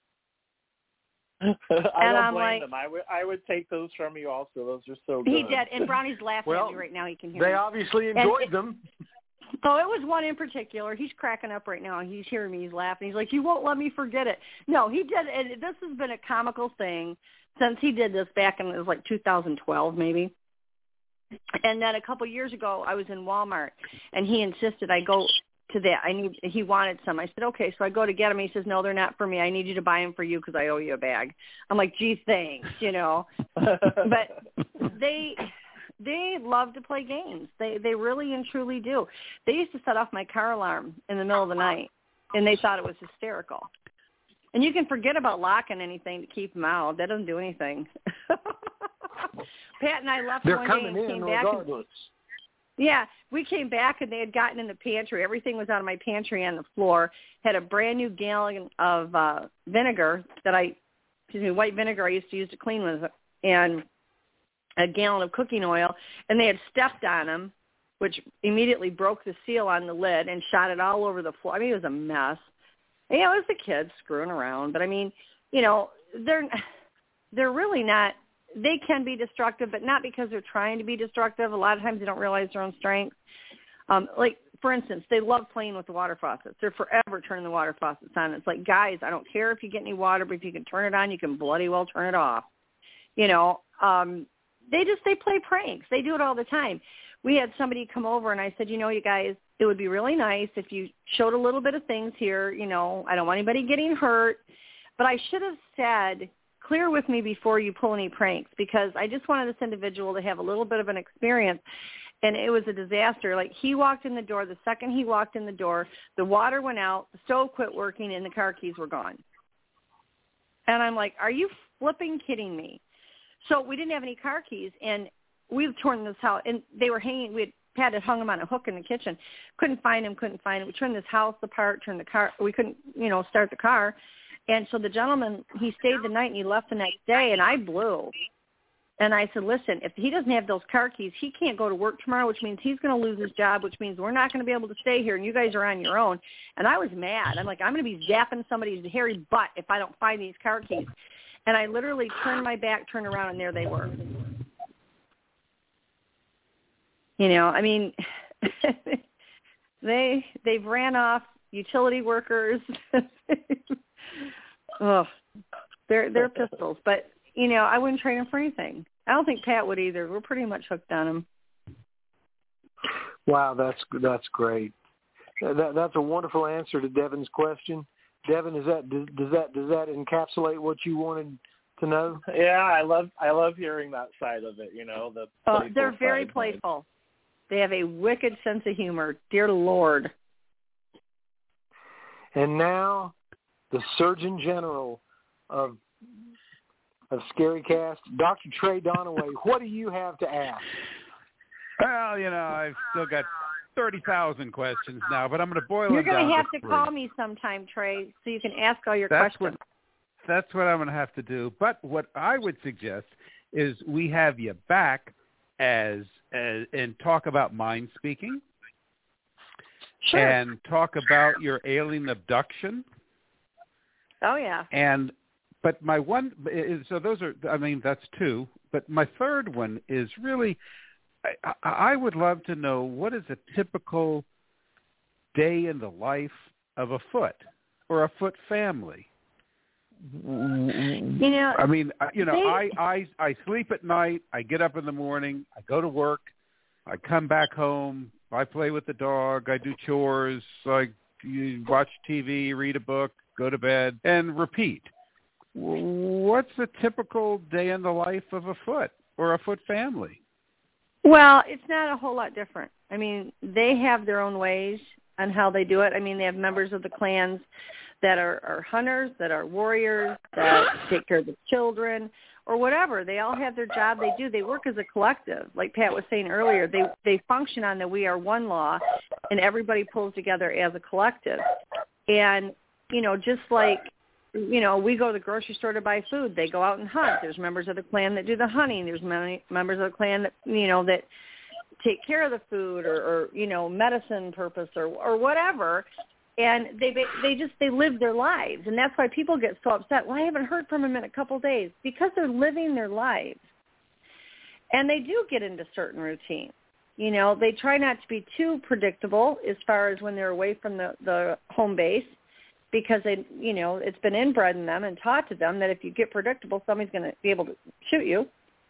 I don't blame them. I would take those from you also. Those are so good. He did, and Brownie's laughing at me right now. He can hear me. They obviously enjoyed them. Oh, it was one in particular. He's cracking up right now. He's hearing me. He's laughing. He's like, you won't let me forget it. No, he did. And this has been a comical thing since he did this back in, it was like 2012 maybe. And then a couple years ago, I was in Walmart, and he insisted I go to that. He wanted some. I said, okay. So I go to get them. He says, no, they're not for me. I need you to buy them for you because I owe you a bag. I'm like, gee, thanks, But they love to play games. They really and truly do. They used to set off my car alarm in the middle of the night, and they thought it was hysterical. And you can forget about locking anything to keep them out. That doesn't do anything. Pat and I left one day and came back. Yeah, we came back, and they had gotten in the pantry. Everything was out of my pantry on the floor. Had a brand new gallon of vinegar white vinegar I used to use to clean with, and a gallon of cooking oil, and they had stepped on them, which immediately broke the seal on the lid and shot it all over the floor. I mean, it was a mess. And, it was the kids screwing around. But, I mean, they're really not – they can be destructive, but not because they're trying to be destructive. A lot of times they don't realize their own strengths. Like, for instance, they love playing with the water faucets. They're forever turning the water faucets on. It's like, guys, I don't care if you get any water, but if you can turn it on, you can bloody well turn it off. They play pranks. They do it all the time. We had somebody come over, and I said, you guys, it would be really nice if you showed a little bit of things here. I don't want anybody getting hurt. But I should have said, clear with me before you pull any pranks, because I just wanted this individual to have a little bit of an experience. And it was a disaster. Like, he walked in the door. The second he walked in the door, the water went out, the stove quit working, and the car keys were gone. And I'm like, are you flipping kidding me? So we didn't have any car keys, and we've torn this house, and they were hanging. We had hung them on a hook in the kitchen. Couldn't find them. We turned this house apart, turned the car. We couldn't, start the car. And so the gentleman, he stayed the night, and he left the next day, and I blew. And I said, listen, if he doesn't have those car keys, he can't go to work tomorrow, which means he's going to lose his job, which means we're not going to be able to stay here, and you guys are on your own. And I was mad. I'm like, I'm going to be zapping somebody's hairy butt if I don't find these car keys. And I literally turned my back, turned around, and there they were. I mean, they've ran off utility workers. Oh, they're pistols. But, I wouldn't trade them for anything. I don't think Pat would either. We're pretty much hooked on them. Wow, that's great. That's a wonderful answer to Devin's question. Devin, does that encapsulate what you wanted to know? Yeah, I love hearing that side of it. They're very playful. They have a wicked sense of humor. Dear Lord. And now, the Surgeon General of ScaryCast, Dr. Trey Donaway, what do you have to ask? Well, I've still got 30,000 questions now, but I'm going to boil You're it down. You're going to have to 3. call me sometime, Trey, so you can ask all your questions. That's what I'm going to have to do. But what I would suggest is we have you back and talk about mind speaking. Sure. And talk about your alien abduction. Oh, yeah. But my one is, so those are, that's 2. But my third one is really, I would love to know, what is a typical day in the life of a foot or a foot family? I sleep at night. I get up in the morning. I go to work. I come back home. I play with the dog. I do chores. I watch TV, read a book, go to bed, and repeat. What's a typical day in the life of a foot or a foot family? Well, it's not a whole lot different. They have their own ways on how they do it. They have members of the clans that are hunters, that are warriors, that take care of the children, or whatever. They all have their job. They do. They work as a collective. Like Pat was saying earlier, they function on the We Are One law, and everybody pulls together as a collective. And, just like, we go to the grocery store to buy food. They go out and hunt. There's members of the clan that do the hunting. There's members of the clan that, that take care of the food or medicine purpose or whatever. And they live their lives. And that's why people get so upset. Well, I haven't heard from them in a couple of days. Because they're living their lives. And they do get into certain routines. They try not to be too predictable as far as when they're away from the home base, because it's been inbred in them and taught to them that if you get predictable, somebody's going to be able to shoot you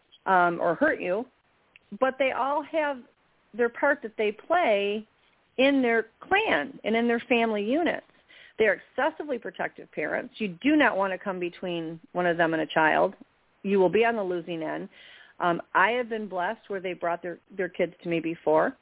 or hurt you. But they all have their part that they play in their clan and in their family units. They're excessively protective parents. You do not want to come between one of them and a child. You will be on the losing end. I have been blessed where they brought their kids to me before,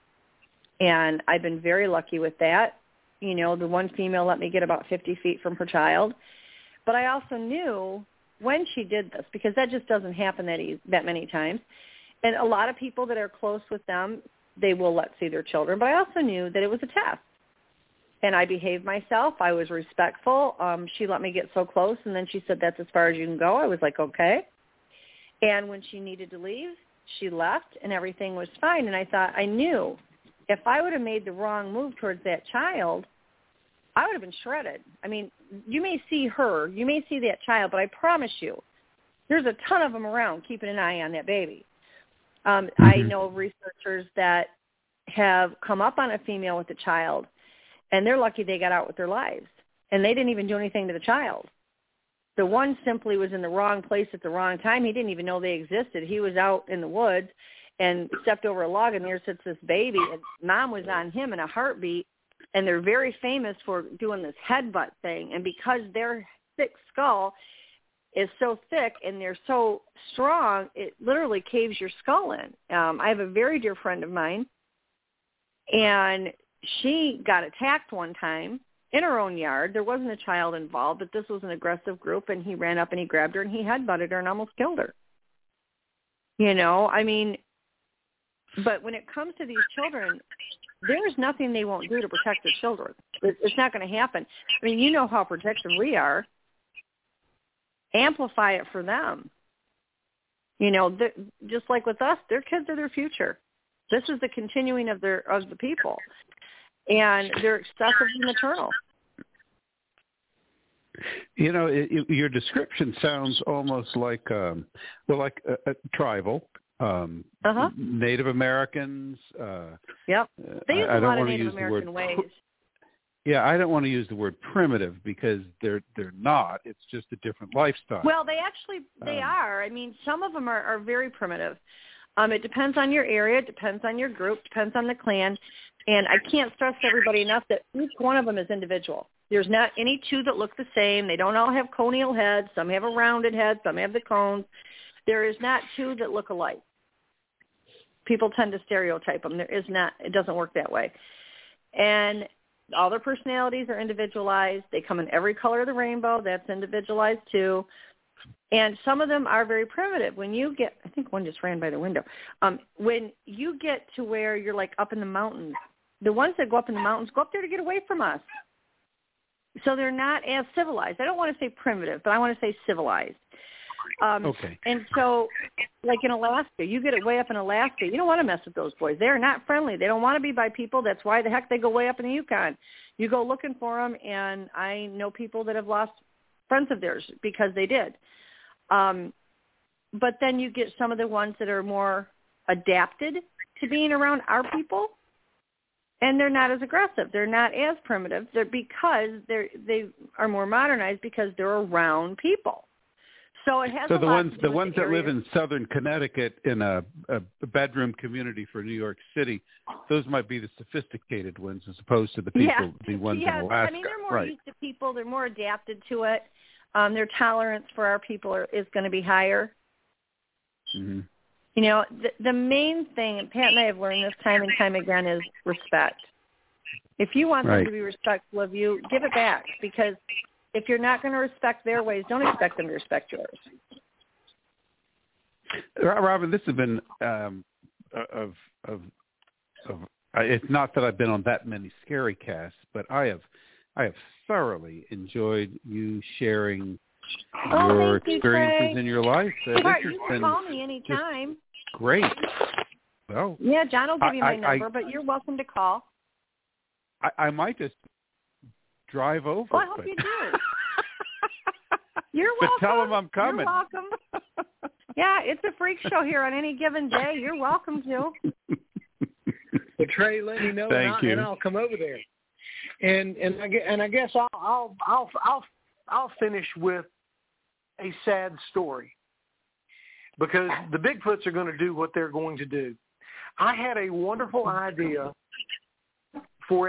and I've been very lucky with that. The one female let me get about 50 feet from her child. But I also knew when she did this, because that just doesn't happen that many times. And a lot of people that are close with them, they will let see their children. But I also knew that it was a test. And I behaved myself. I was respectful. She let me get so close, and then she said, that's as far as you can go. I was like, okay. And when she needed to leave, she left, and everything was fine. And I thought, I knew if I would have made the wrong move towards that child, I would have been shredded. You may see her, you may see that child, but I promise you, there's a ton of them around keeping an eye on that baby. I know researchers that have come up on a female with a child, and they're lucky they got out with their lives, and they didn't even do anything to the child. The one simply was in the wrong place at the wrong time. He didn't even know they existed. He was out in the woods and stepped over a log, and there sits this baby, and mom was on him in a heartbeat. And they're very famous for doing this headbutt thing. And because they're thick skull is so thick and they're so strong, it literally caves your skull in. I have a very dear friend of mine, and she got attacked one time in her own yard. There wasn't a child involved, but this was an aggressive group, and he ran up and he grabbed her and he headbutted her and almost killed her. You know, I mean, but when it comes to these children, there's nothing they won't do to protect their children. It's not going to happen. I mean, you know how protective we are. Amplify it for them. You know, just like with us, their kids are their future. This is the continuing of the people, and they're excessively maternal. You know, your description sounds almost like tribal. Native Americans. Yep. They use a lot of Native American ways. Yeah, I don't want to use the word primitive because they're not. It's just a different lifestyle. Well, they are. I mean, some of them are very primitive. It depends on your area, it depends on your group, depends on the clan, and I can't stress to everybody enough that each one of them is individual. There's not any two that look the same. They don't all have conial heads. Some have a rounded head. Some have the cones. There is not two that look alike. People tend to stereotype them. There is not. It doesn't work that way. And all their personalities are individualized. They come in every color of the rainbow. That's individualized too. And some of them are very primitive. When you get, I think one just ran by the window. When you get to where you're like up in the mountains, the ones that go up in the mountains go up there to get away from us. So they're not as civilized. I don't want to say primitive, but I want to say civilized. Okay. And so, like in Alaska, you get it way up in Alaska, you don't want to mess with those boys. They're not friendly. They don't want to be by people. That's why the heck they go way up in the Yukon. You go looking for them, and I know people that have lost friends of theirs because they did. But then you get some of the ones that are more adapted to being around our people, and they're not as aggressive. They're not as primitive. They are more modernized because they're around people. So it has. So the ones that live in southern Connecticut in a bedroom community for New York City, those might be the sophisticated ones as opposed to the people, the ones in Alaska. I mean, they're more used to people. They're more adapted to it. Their tolerance for our people is going to be higher. Mm-hmm. You know, the main thing, and Pat and I have learned this time and time again, is respect. If you want them to be respectful of you, give it back, because if you're not going to respect their ways, don't expect them to respect yours. Robin, this has been it's not that I've been on that many scary casts, but I have thoroughly enjoyed you sharing your experiences in your life. You can call me anytime. Great. Well, yeah, John will give you my number, but you're welcome to call. I might just drive over. Well, I hope you do. You're welcome. But tell them I'm coming. You're welcome. Yeah, it's a freak show here on any given day. You're welcome to. Well, Trey, let me know, and I'll come over there. And I guess I'll finish with a sad story, because the Bigfoots are going to do what they're going to do. I had a wonderful idea for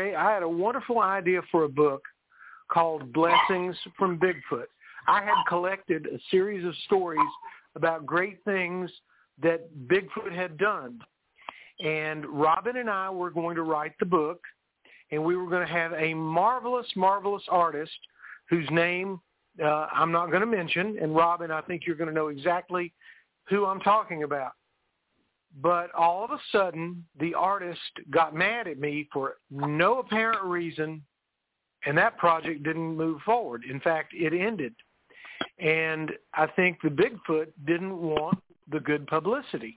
a book called Blessings from Bigfoot. I had collected a series of stories about great things that Bigfoot had done. And Robin and I were going to write the book, and we were going to have a marvelous, marvelous artist whose name I'm not going to mention. And Robin, I think you're going to know exactly who I'm talking about. But all of a sudden, the artist got mad at me for no apparent reason, and that project didn't move forward. In fact, it ended. And I think the Bigfoot didn't want the good publicity.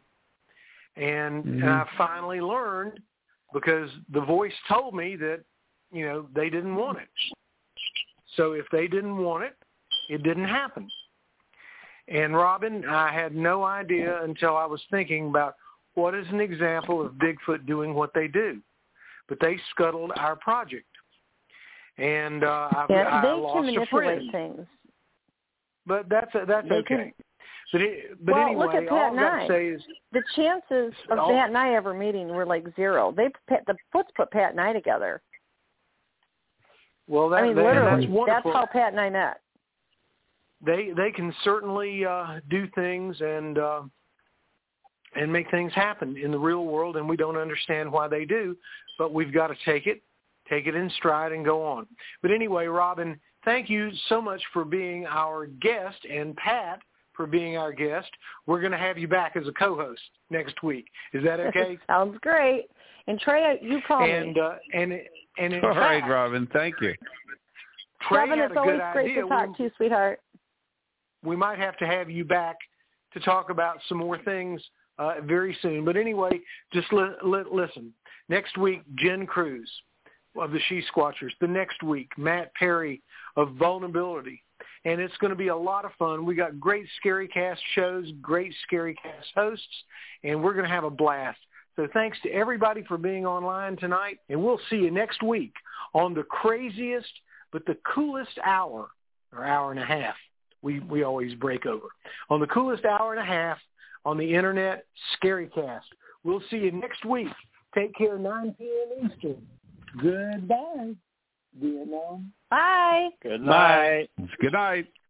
And I finally learned, because the voice told me that, they didn't want it. So if they didn't want it, it didn't happen. And Robin, I had no idea until I was thinking about what is an example of Bigfoot doing what they do. But they scuttled our project. And I lost a friend. Things. But that's okay. But anyway, look at Pat and I. The chances of Pat and I ever meeting were like zero. The Foots put Pat and I together. Well, literally, that's wonderful. That's how Pat and I met. they can certainly do things and make things happen in the real world, and we don't understand why they do, but we've got to take it in stride and go on. But anyway, Robin, thank you so much for being our guest, and Pat for being our guest. We're going to have you back as a co-host next week. Is that okay? Sounds great. And Trey, you call me. And in All fact, right, Robin. Thank you. Trey Robin, had it's a always good great idea. to talk to you, sweetheart. We might have to have you back to talk about some more things very soon. But anyway, just listen. Next week, Jen Cruz of the She Squatchers. The next week, Matt Perry of Vulnerability. And it's going to be a lot of fun. We got great Scary Cast shows, great Scary Cast hosts, and we're going to have a blast. So thanks to everybody for being online tonight, and we'll see you next week on the craziest but the coolest hour, or hour and a half. We always break over. On the coolest hour and a half on the Internet, Scary Cast. We'll see you next week. Take care, 9 p.m. Eastern. Goodbye, Vietnam. Bye. Good night. Good night.